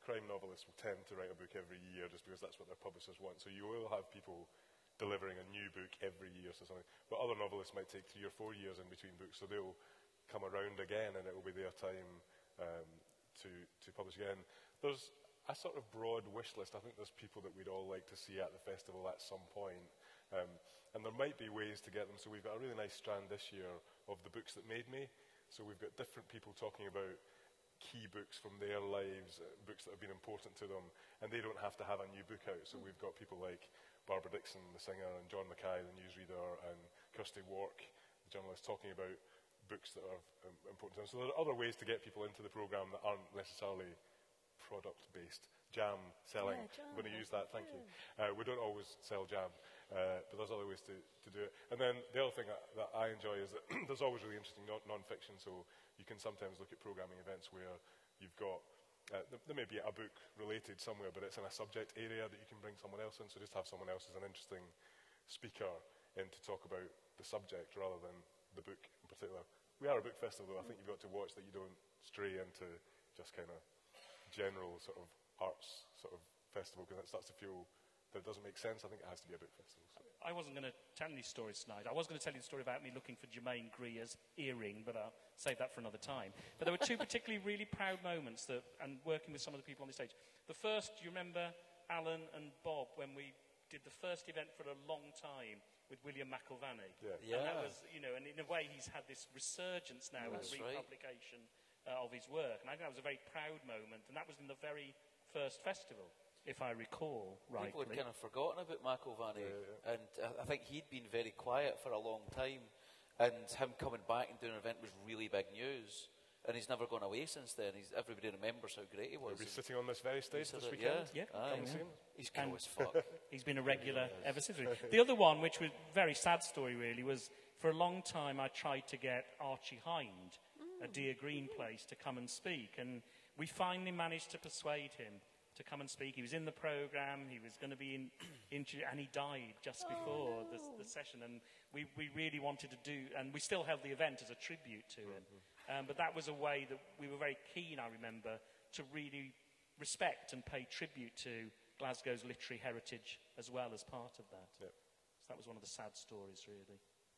crime novelists will tend to write a book every year just because that's what their publishers want. So you will have people delivering a new book every year, so something. But other novelists might take three or four years in between books, so they'll come around again, and it will be their time um, to to publish again. There's a sort of broad wish list. I think there's people that we'd all like to see at the festival at some point, um, and there might be ways to get them. So we've got a really nice strand this year of the books that made me. So we've got different people talking about key books from their lives, uh, books that have been important to them, and they don't have to have a new book out. So we've got people like Barbara Dixon, the singer, and John Mackay, the newsreader, and Kirsty Wark, the journalist, talking about books that are um, important to them. So there are other ways to get people into the programme that aren't necessarily product-based. Jam selling. Yeah, jam. I'm going to use that, thank you. Uh, we don't always sell jam, uh, but there's other ways to, to do it. And then the other thing that, that I enjoy is that there's always really interesting non- non-fiction, so you can sometimes look at programming events where you've got, uh, th- there may be a book related somewhere, but it's in a subject area that you can bring someone else in, so just have someone else as an interesting speaker in to talk about the subject rather than the book in particular. We are a book festival, though. I think you've got to watch that you don't stray into just kind of general sort of arts sort of festival, because it starts to feel that it doesn't make sense. I think it has to be a book festival. So. I wasn't going to tell any stories tonight. I was going to tell you the story about me looking for Germaine Greer's earring, but I'll save that for another time. But there were two particularly really proud moments that, and working with some of the people on the stage. The first, do you remember Alan and Bob when we did the first event for a long time with William McIlvanney? Yeah. Yeah. And that was, you know, and in a way he's had this resurgence now with That's the right. republication uh, of his work. And I think that was a very proud moment, and that was in the very first festival, if I recall rightly. People had kind of forgotten about McIlvanney, Yeah, yeah. and uh, I think he'd been very quiet for a long time, and him coming back and doing an event was really big news, and he's never gone away since then. He's, everybody remembers how great he was. We'll be and sitting on this very stage he this said it, weekend. Yeah, Aye. Come and see him. He's cool And- as fuck. He's been a regular ever since. The other one, which was a very sad story really, was for a long time I tried to get Archie Hind, a Dear Green place, to come and speak. And we finally managed to persuade him to come and speak. He was in the programme, he was going to be in, in and he died just before Oh, no. the, the session. And we, we really wanted to do, and we still held the event as a tribute to him. Um, but that was a way that we were very keen, I remember, to really respect and pay tribute to Glasgow's literary heritage as well as part of that. Yep. So that was one of the sad stories, really.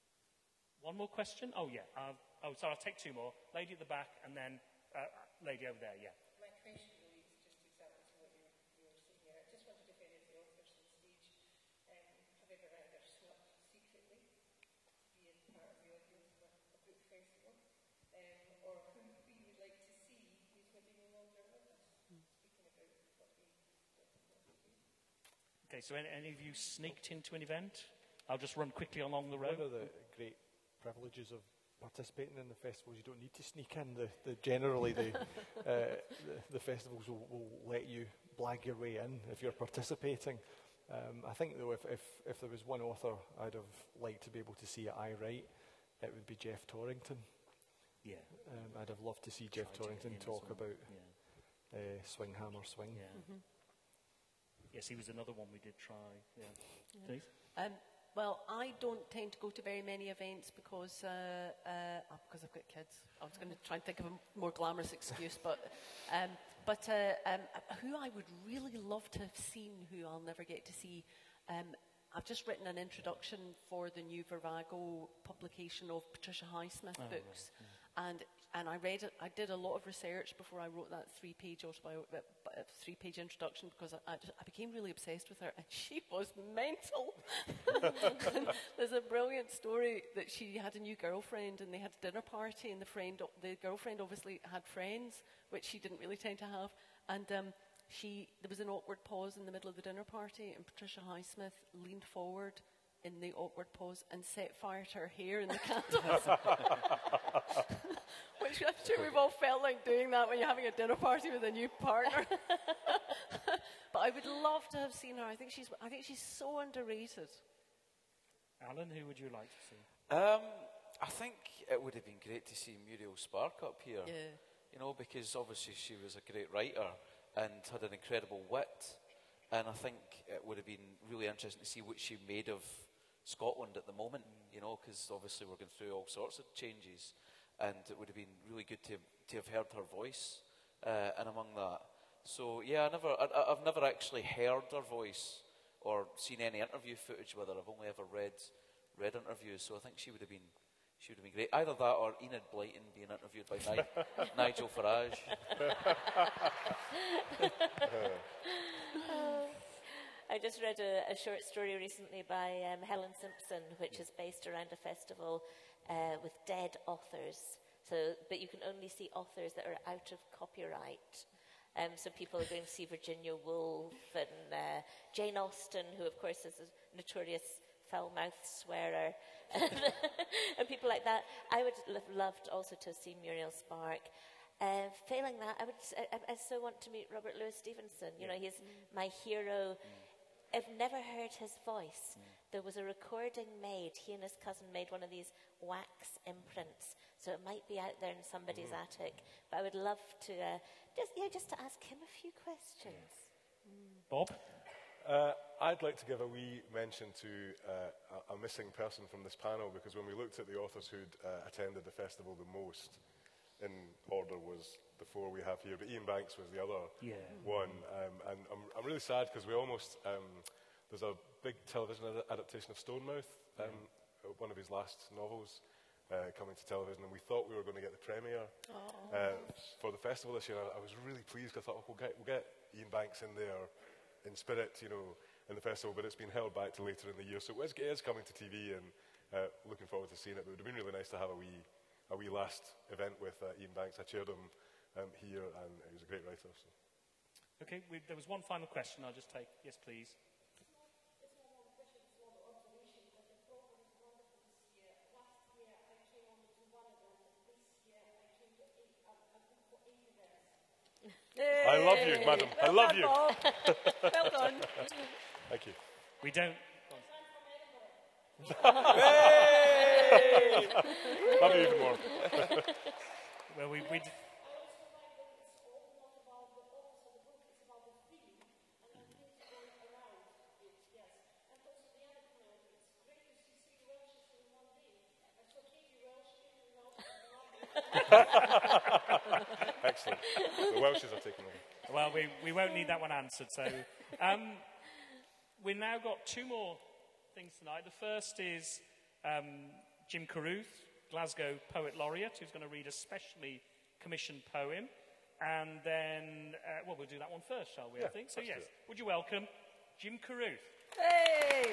One more question? Oh, yeah. Uh, oh, sorry, I'll take two more. Lady at the back, and then uh, lady over there, yeah. My question really is just exactly to what you're, you're saying here. I just wondered if any of the authors on stage um, have ever either snuck secretly to be in part of the audience of a, a book festival, um, or who we would like to see who's maybe no longer with us, speaking about what we what we want to do. Okay, so any, any of you sneaked into an event? I'll just run quickly along the road. One of the great privileges of participating in the festivals, you don't need to sneak in. The, the generally the, uh, the the festivals will, will let you blag your way in if you're participating. Um, I think though, if, if if there was one author I'd have liked to be able to see at I Write, it would be Jeff Torrington. Yeah. Um, I'd have loved to see Jeff Tried to get Torrington in as talk well. about Yeah. uh, Swing Hammer Swing. Yeah. Yes, he was another one we did try. Yeah. Denise? Um, well, I don't tend to go to very many events because uh, uh, oh, because I've got kids. I was going to try and think of a more glamorous excuse, but um, but uh, um, who I would really love to have seen, who I'll never get to see. Um, I've just written an introduction for the new Vervago publication of Patricia Highsmith Oh, books, and and I read it. I did a lot of research before I wrote that three-page autobiography, uh, three-page introduction, because I, I, just, I became really obsessed with her, and she was mental. There's a brilliant story that she had a new girlfriend, and they had a dinner party, and the friend, the girlfriend, obviously had friends, which she didn't really tend to have, and um, she there was an awkward pause in the middle of the dinner party, and Patricia Highsmith leaned forward in the awkward pause and set fire to her hair in the candles. Which I'm sure we've all felt like doing that when you're having a dinner party with a new partner. But I would love to have seen her. I think she's I think she's so underrated. Alan, who would you like to see? Um, I think it would have been great to see Muriel Spark up here. Yeah. You know, because obviously she was a great writer and had an incredible wit. And I think it would have been really interesting to see what she made of Scotland at the moment, you know, because obviously we're going through all sorts of changes. And it would have been really good to, to have heard her voice. Uh, and among that, So yeah, I never, I, I- I've never actually heard her voice or seen any interview footage with her. I've only ever read read interviews. So I think she would have been, she would have been great. Either that or Enid Blyton being interviewed by Ni- Nigel Farage. I just read a, a short story recently by um, Helen Simpson, which is based around a festival uh, with dead authors. So, but you can only see authors that are out of copyright. Um, so people are going to see Virginia Woolf and uh, Jane Austen, who of course is a notorious foul-mouthed swearer, and people like that. I would have loved also to see Muriel Spark. Uh, failing that, I would. I, I so want to meet Robert Louis Stevenson. You know, he's my hero. I've never heard his voice. There was a recording made. He and his cousin made one of these wax imprints, so it might be out there in somebody's mm. attic. But I would love to uh, just, yeah, just to ask him a few questions. Mm. Bob, uh, I'd like to give a wee mention to uh, a, a missing person from this panel, because when we looked at the authors who'd uh, attended the festival the most, in order was the four we have here, but Ian Banks was the other yeah. one. Um, and I'm, I'm really sad because we almost, um, there's a big television ad- adaptation of Stonemouth, um, yeah. one of his last novels, uh, coming to television, and we thought we were going to get the premiere uh, for the festival this year. I, I was really pleased because I thought, oh, we'll get, we'll get Ian Banks in there in spirit, you know, in the festival, but it's been held back to later in the year. So it is, it is coming to T V, and uh, looking forward to seeing it. But it would have been really nice to have a wee a wee last event with uh, Ian Banks. I chaired him um, here, and he was a great writer. So. Okay, we, there was one final question I'll just take. Yes, please. I love you, madam. Well I love done, you. well done. Thank you. We don't... Hey! Love you even more. Well, we... we d- Excellent. The Welshes are taking over. Well, we, we won't need that one answered. So, um, we've now got two more things tonight. The first is um, Jim Carruth, Glasgow Poet Laureate, who's going to read a specially commissioned poem. And then, uh, well, we'll do that one first, shall we, Yeah, I think? So, let's yes. do it. Would you welcome Jim Carruth? Hey!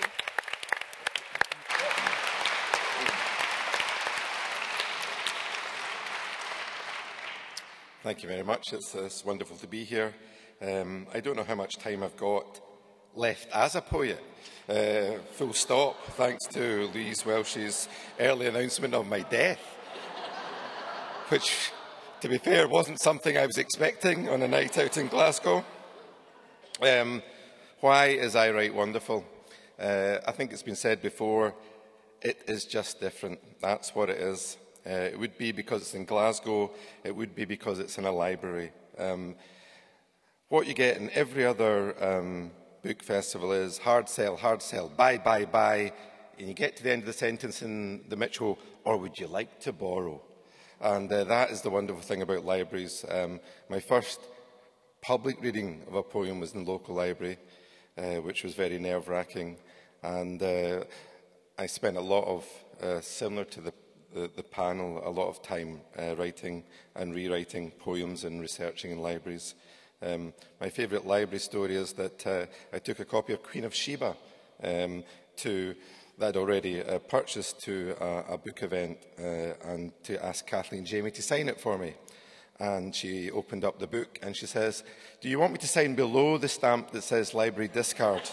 Thank you very much. It's, it's wonderful to be here. Um, I don't know how much time I've got left as a poet. Uh, full stop, thanks to Louise Welsh's early announcement of my death, which, to be fair, wasn't something I was expecting on a night out in Glasgow. Um, why is I Write wonderful? Uh, I think it's been said before, it is just different. That's what it is. Uh, it would be because it's in Glasgow. It would be because it's in a library. Um, what you get in every other um, book festival is hard sell, hard sell, buy, buy, buy. And you get to the end of the sentence in the Mitchell, or would you like to borrow? And uh, that is the wonderful thing about libraries. Um, my first public reading of a poem was in the local library, uh, which was very nerve-wracking. And uh, I spent a lot of, uh, similar to the The, the panel, a lot of time uh, writing and rewriting poems and researching in libraries. Um, my favourite library story is that uh, I took a copy of Queen of Sheba um, to, that I'd already uh, purchased to a, a book event uh, and to ask Kathleen Jamie to sign it for me. And she opened up the book and she says, "Do you want me to sign below the stamp that says library discard?"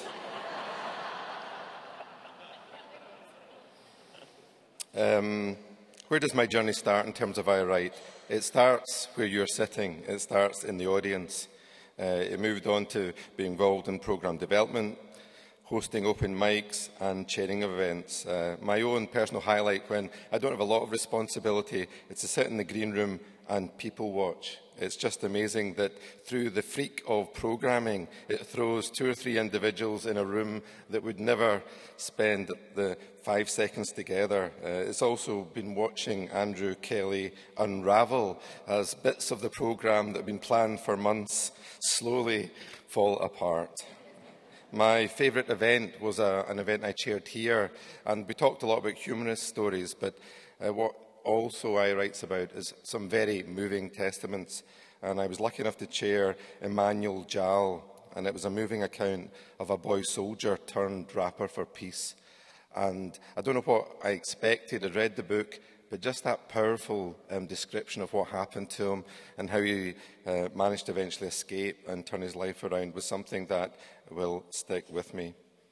um, Where does my journey start in terms of I Write? It starts where you're sitting. It starts in the audience. Uh, it moved on to be involved in programme development, hosting open mics and chairing of events. Uh, my own personal highlight when I don't have a lot of responsibility is to sit in the green room and people watch. It's just amazing that through the freak of programming, it throws two or three individuals in a room that would never spend the five seconds together. Uh, it's also been watching Andrew Kelly unravel as bits of the programme that have been planned for months slowly fall apart. My favourite event was a, an event I chaired here, and we talked a lot about humorous stories, but uh, what also I writes about is some very moving testaments. And I was lucky enough to chair Emmanuel Jal, and it was a moving account of a boy soldier turned rapper for peace. And I don't know what I expected. I read the book, but just that powerful um, description of what happened to him and how he uh, managed to eventually escape and turn his life around was something that will stick with me.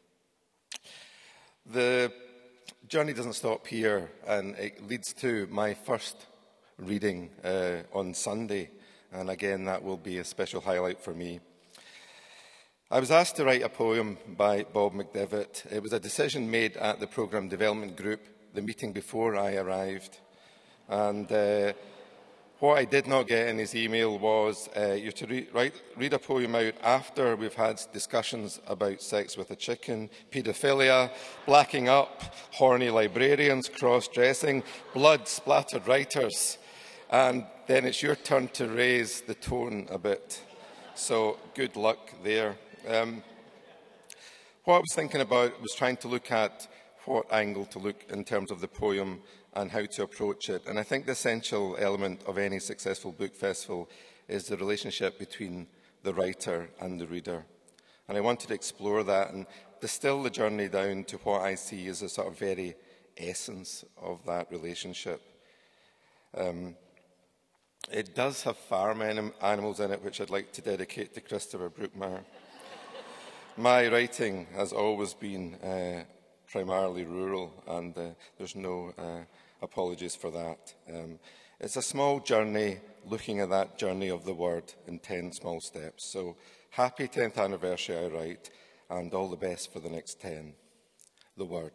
The journey doesn't stop here, and it leads to my first reading uh, on Sunday, and again that will be a special highlight for me. I was asked to write a poem by Bob McDevitt. It was a decision made at the Programme Development Group, the meeting before I arrived, and uh, what I did not get in his email was uh, you're to re write, read a poem out after we've had discussions about sex with a chicken, paedophilia, blacking up, horny librarians, cross-dressing, blood-splattered writers, and then it's your turn to raise the tone a bit. So good luck there. Um, what I was thinking about was trying to look at what angle to look in terms of the poem and how to approach it. And I think the essential element of any successful book festival is the relationship between the writer and the reader. And I wanted to explore that and distill the journey down to what I see as a sort of very essence of that relationship. Um, it does have farm anim animals in it, which I'd like to dedicate to Christopher Brookmeyer. My writing has always been uh, primarily rural, and uh, there's no uh, apologies for that. Um, it's a small journey, looking at that journey of the word in ten small steps. So happy tenth anniversary, I write, and all the best for the next ten. The word.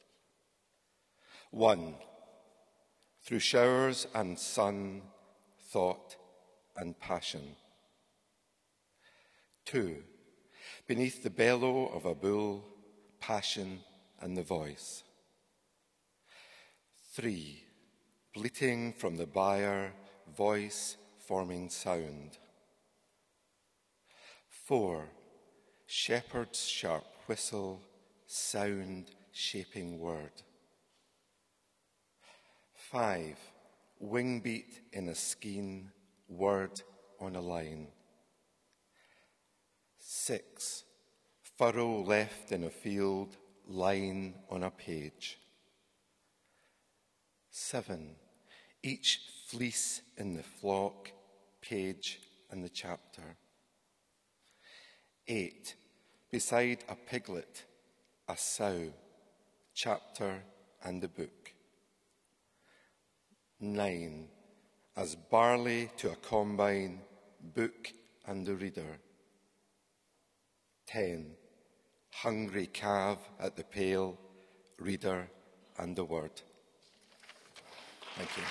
One, through showers and sun, thought and passion. Two, beneath the bellow of a bull, passion and the voice. Three, bleating from the byre, voice forming sound. Four, shepherd's sharp whistle, sound shaping word. Five, wing beat in a skein, word on a line. Six, furrow left in a field, line on a page. Seven, each fleece in the flock, page and the chapter. Eight, beside a piglet, a sow, chapter and the book. Nine, as barley to a combine, book and the reader. Ten, hungry calf at the pail, reader and the word. Thank you.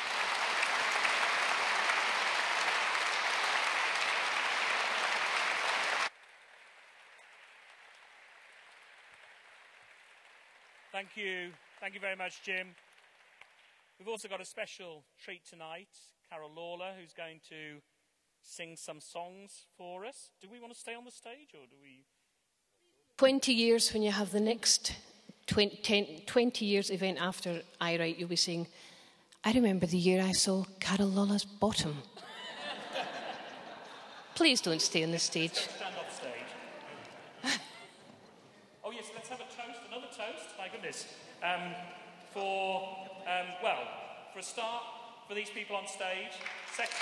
Thank you. Thank you very much, Jim. We've also got a special treat tonight, Carol Lawler, who's going to sing some songs for us. Do we want to stay on the stage, or do we... twenty years, when you have the next twenty, ten, twenty years event after I Write, you'll be saying, I remember the year I saw Carol Lawler's bottom. Please don't stay on the stage. Stand off stage. Oh, yes, let's have a toast, another toast, my goodness. Um, for, um, well, for a start, for these people on stage. Second.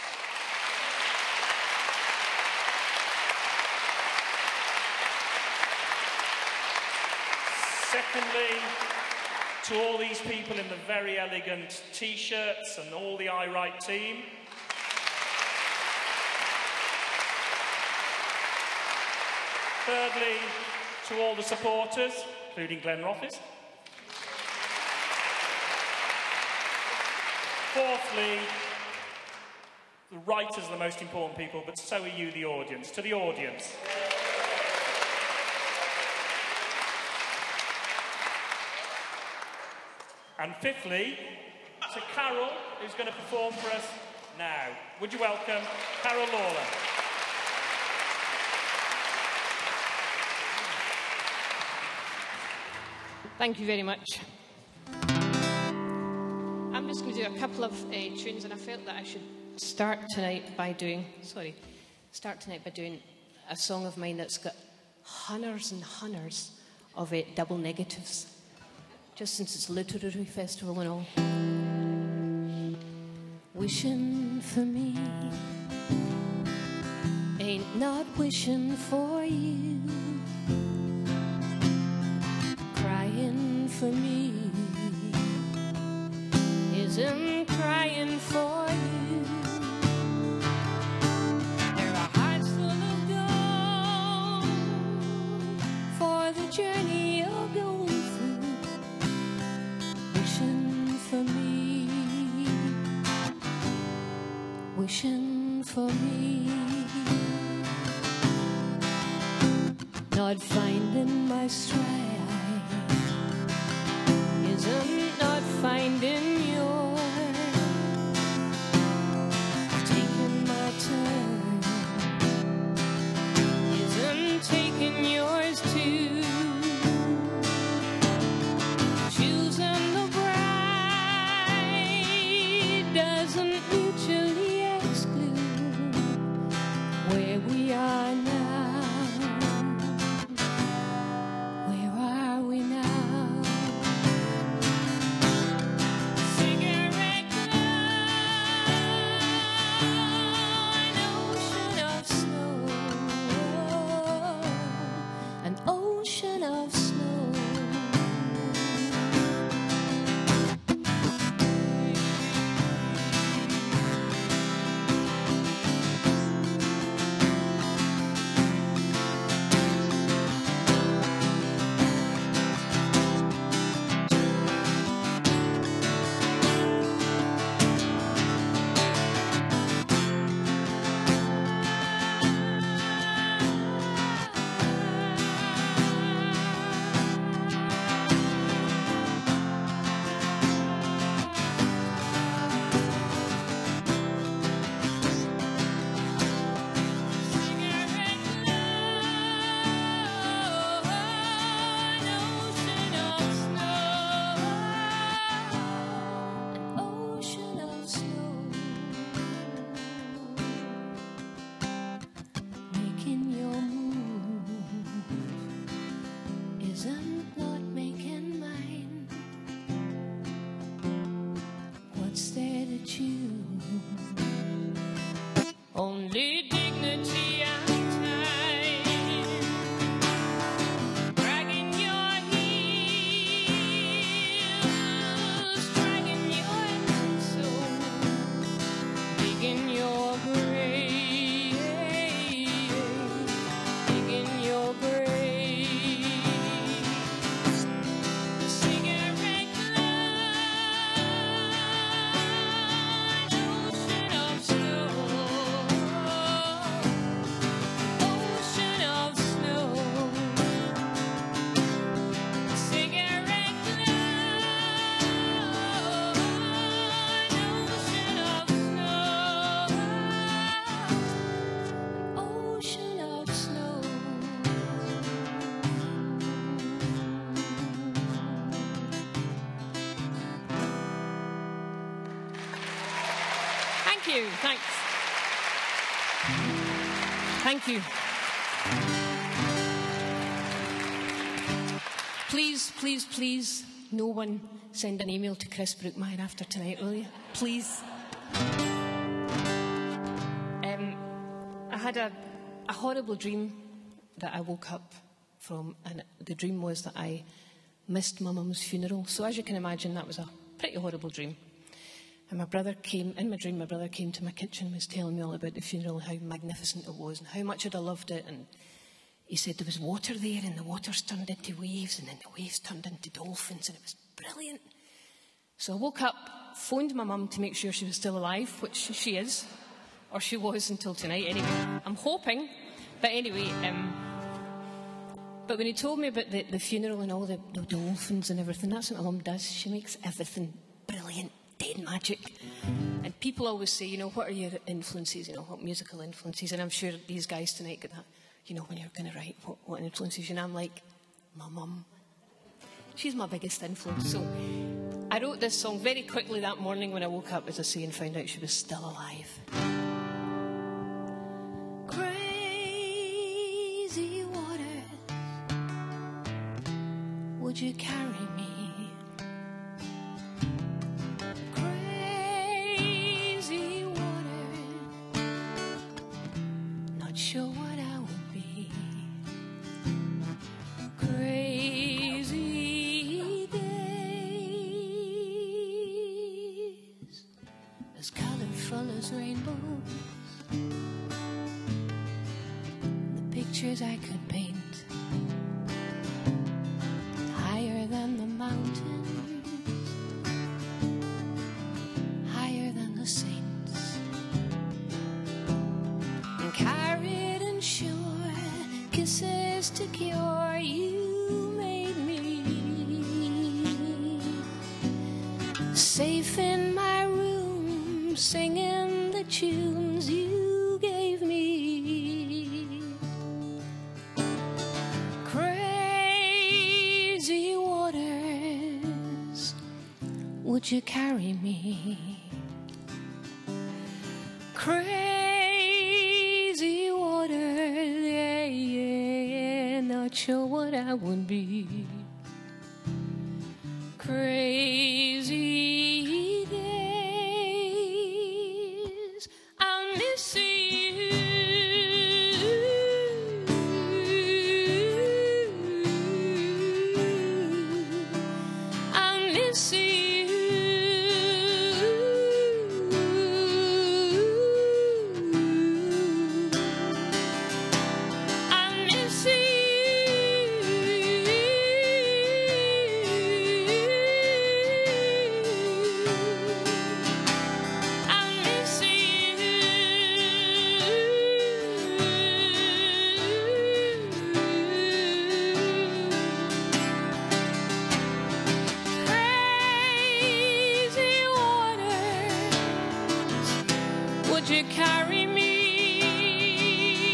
Secondly, to all these people in the very elegant T-shirts and all the I Write team. Thirdly, to all the supporters, including Glenn Rothis. Fourthly, The writers are the most important people, but so are you, the audience. To the audience. And fifthly, to Carol, who's going to perform for us now. Would you welcome Carol Lawler? Thank you very much. I'm just going to do a couple of uh, tunes, and I felt that I should start tonight by doing, sorry, start tonight by doing a song of mine that's got hundreds and hundreds of uh, double negatives, just since it's a literary festival and all. Wishing for me ain't not wishing for you. Crying for me isn't crying for you. There are hearts full of gold for the journey you're going through. Wishing for me, wishing for me. Not finding my stride isn't not finding yours. Taking my turn isn't taking yours too. Choosing the bride doesn't mutually exclude where we are now. Where are we now? Only dignity and time, dragging your heels, dragging your empty soul, digging your grave, digging your grave. The cigarette line, ocean of snow. Thank you. Thanks. Thank you. Please, please, please, no one send an email to Chris Brookmeyer after tonight, will you? Please. Um, I had a, a horrible dream that I woke up from, and the dream was that I missed my mum's funeral. So as you can imagine, that was a pretty horrible dream. And my brother came, in my dream, my brother came to my kitchen and was telling me all about the funeral, how magnificent it was and how much I'd loved it. And he said there was water there and the waters turned into waves and then the waves turned into dolphins and it was brilliant. So I woke up, phoned my mum to make sure she was still alive, which she is. or she was until tonight anyway. I'm hoping. But anyway, um, but when he told me about the, the funeral and all the, the dolphins and everything, that's what my mum does. She makes everything brilliant, dead magic. And people always say, you know, what are your influences, you know, what musical influences? And I'm sure these guys tonight get that, you know, when you're going to write, what, what influences you? And I'm like, my mum. She's my biggest influence. So I wrote this song very quickly that morning when I woke up, as I say, and found out she was still alive. Crazy waters, would you carry me? Crazy waters, not sure what I would be. Crazy days, as colorful as rainbows. Pictures I could paint, higher than the mountains, higher than the saints, and carried and sure, kisses to cure. You made me safe in my room, singing the tunes you gave me. Would you carry me? Crazy waters, yeah, yeah, not sure what I would be. Crazy days, I'll miss you. I'll miss you. Would you carry me?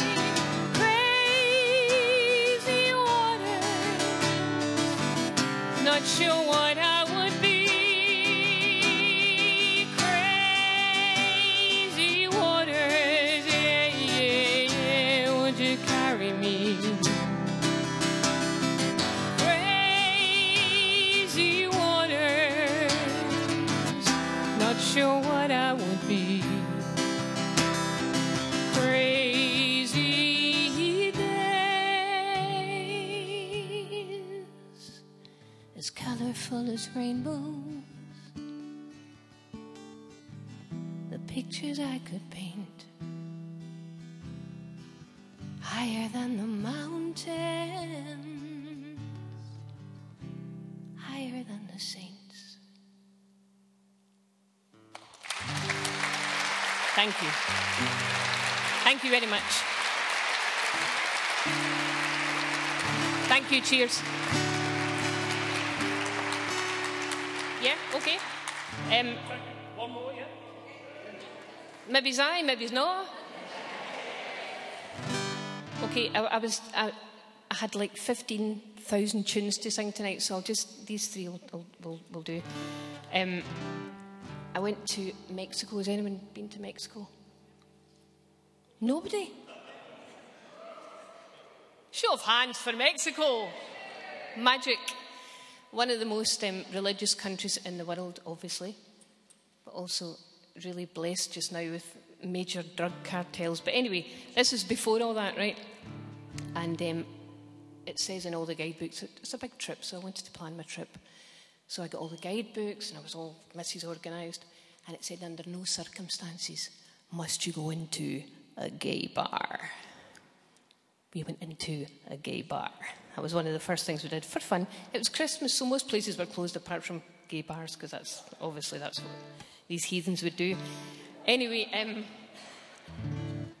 Crazy waters, not sure what I would be. Crazy waters, yeah, yeah, yeah, would you carry me? Crazy waters, not sure what I would be. Crazy days, as colorful as rainbows, the pictures I could paint, higher than the mountains, higher than the saints. Thank you. Thank you very much. Thank you. Cheers. Yeah, okay. Um, One more, yeah? maybe's aye, maybe's no. Okay, I, I was I, I had like fifteen thousand tunes to sing tonight, so I'll just these three will will, will, will do. Um, I went to Mexico. Has anyone been to Mexico? Nobody? Show of hands for Mexico. Magic. One of the most um, religious countries in the world, obviously, but also really blessed just now with major drug cartels. But anyway, this is before all that, right? And um, it says in all the guidebooks, it's a big trip, so I wanted to plan my trip. So I got all the guidebooks, and I was all Missus Organised, and it said, under no circumstances must you go into a gay bar. We went into a gay bar. That was one of the first things we did for fun. It was Christmas, so most places were closed apart from gay bars, because that's obviously that's what these heathens would do. Anyway, um,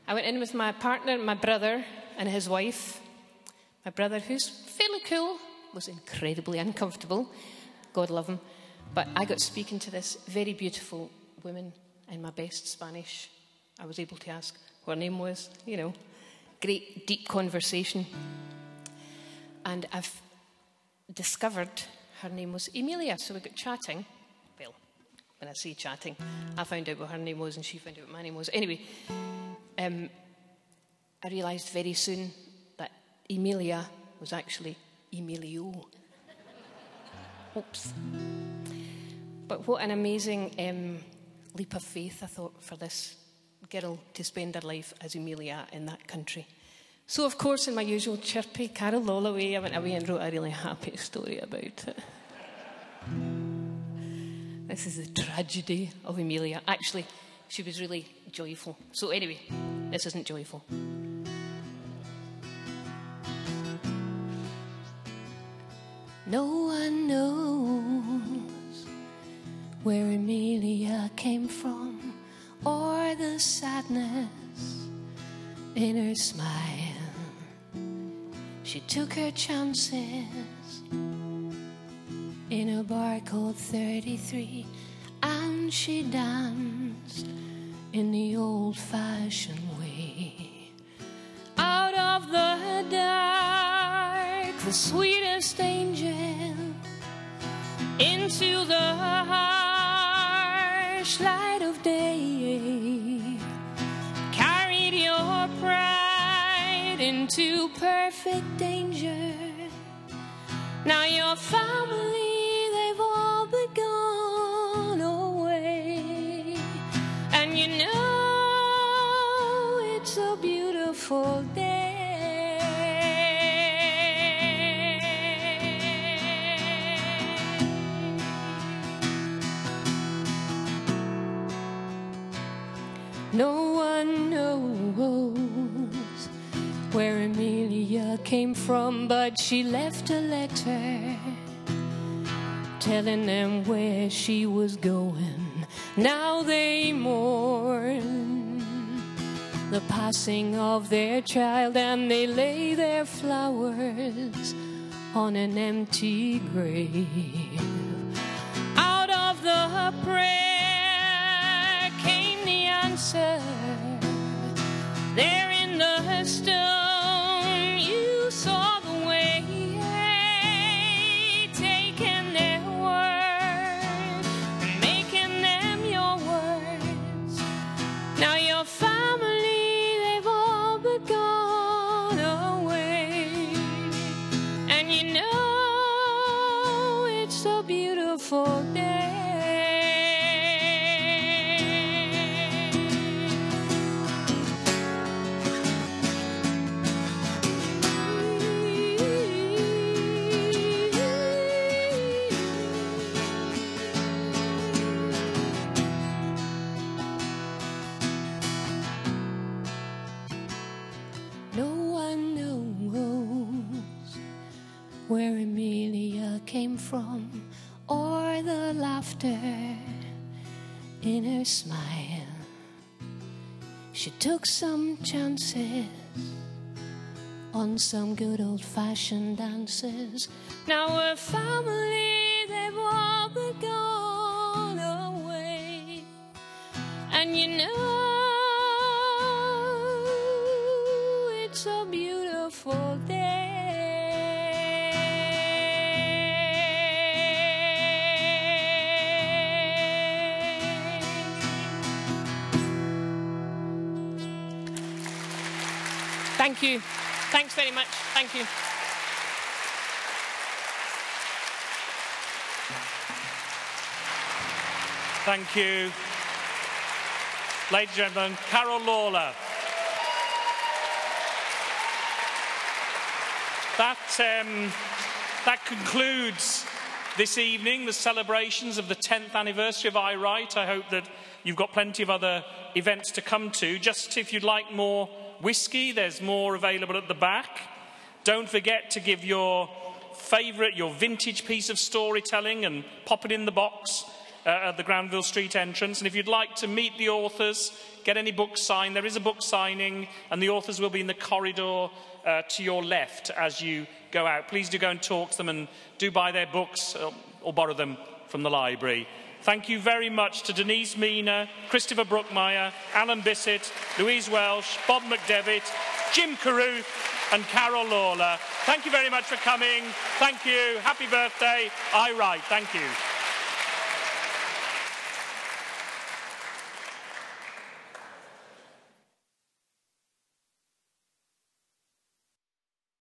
I went in with my partner, my brother, and his wife. My brother, who's fairly cool, was incredibly uncomfortable. God love him. But I got speaking to this very beautiful woman in my best Spanish. I was able to ask what her name was, you know. Great, deep conversation. And I've discovered her name was Emilia. So we got chatting. Well, when I say chatting, I found out what her name was and she found out what my name was. Anyway, um, I realised very soon that Emilia was actually Emilio. Oops. But what an amazing um, leap of faith, I thought, for this girl to spend her life as Emilia in that country. So, of course, in my usual chirpy Carol Lola way, I went away and wrote a really happy story about it. This is the tragedy of Emilia. Actually, she was really joyful. So anyway, this isn't joyful. No one knows where Emilia came from, or the sadness in her smile. She took her chances in a bar called thirty-three, and she danced in the old-fashioned way. Out of the dark, the sweetest angel, into the harsh light of day. Carried your pride into perfect danger. Now your family, they've all been gone away. And you know it's a beautiful day. No one knows where Emilia came from, but she left a letter telling them where she was going. Now they mourn the passing of their child, and they lay their flowers on an empty grave. Out of the prayer came the answer. There in the stone you saw the way, taking their words and making them your words. Now your family, they've all but gone away. And you know it's a beautiful day. Where Emilia came from, or the laughter in her smile. She took some chances on some good old-fashioned dances. Now her family, they've all but gone away. And you know it's a beautiful day. Thank you. Thanks very much. Thank you. Thank you. Ladies and gentlemen, Carol Lawler. That, um, that concludes this evening, the celebrations of the tenth anniversary of I Write. I hope that you've got plenty of other events to come to. Just if you'd like more whiskey, there's more available at the back. Don't forget to give your favourite, your vintage piece of storytelling and pop it in the box uh, at the Granville Street entrance. And if you'd like to meet the authors, get any books signed, there is a book signing, and the authors will be in the corridor uh, to your left as you go out. Please do go and talk to them, and do buy their books or, or borrow them from the library. Thank you very much to Denise Mina, Christopher Brookmeyer, Alan Bissett, Louise Welsh, Bob McDevitt, Jim Carruth and Carol Lawler. Thank you very much for coming. Thank you. Happy birthday. I write. Thank you.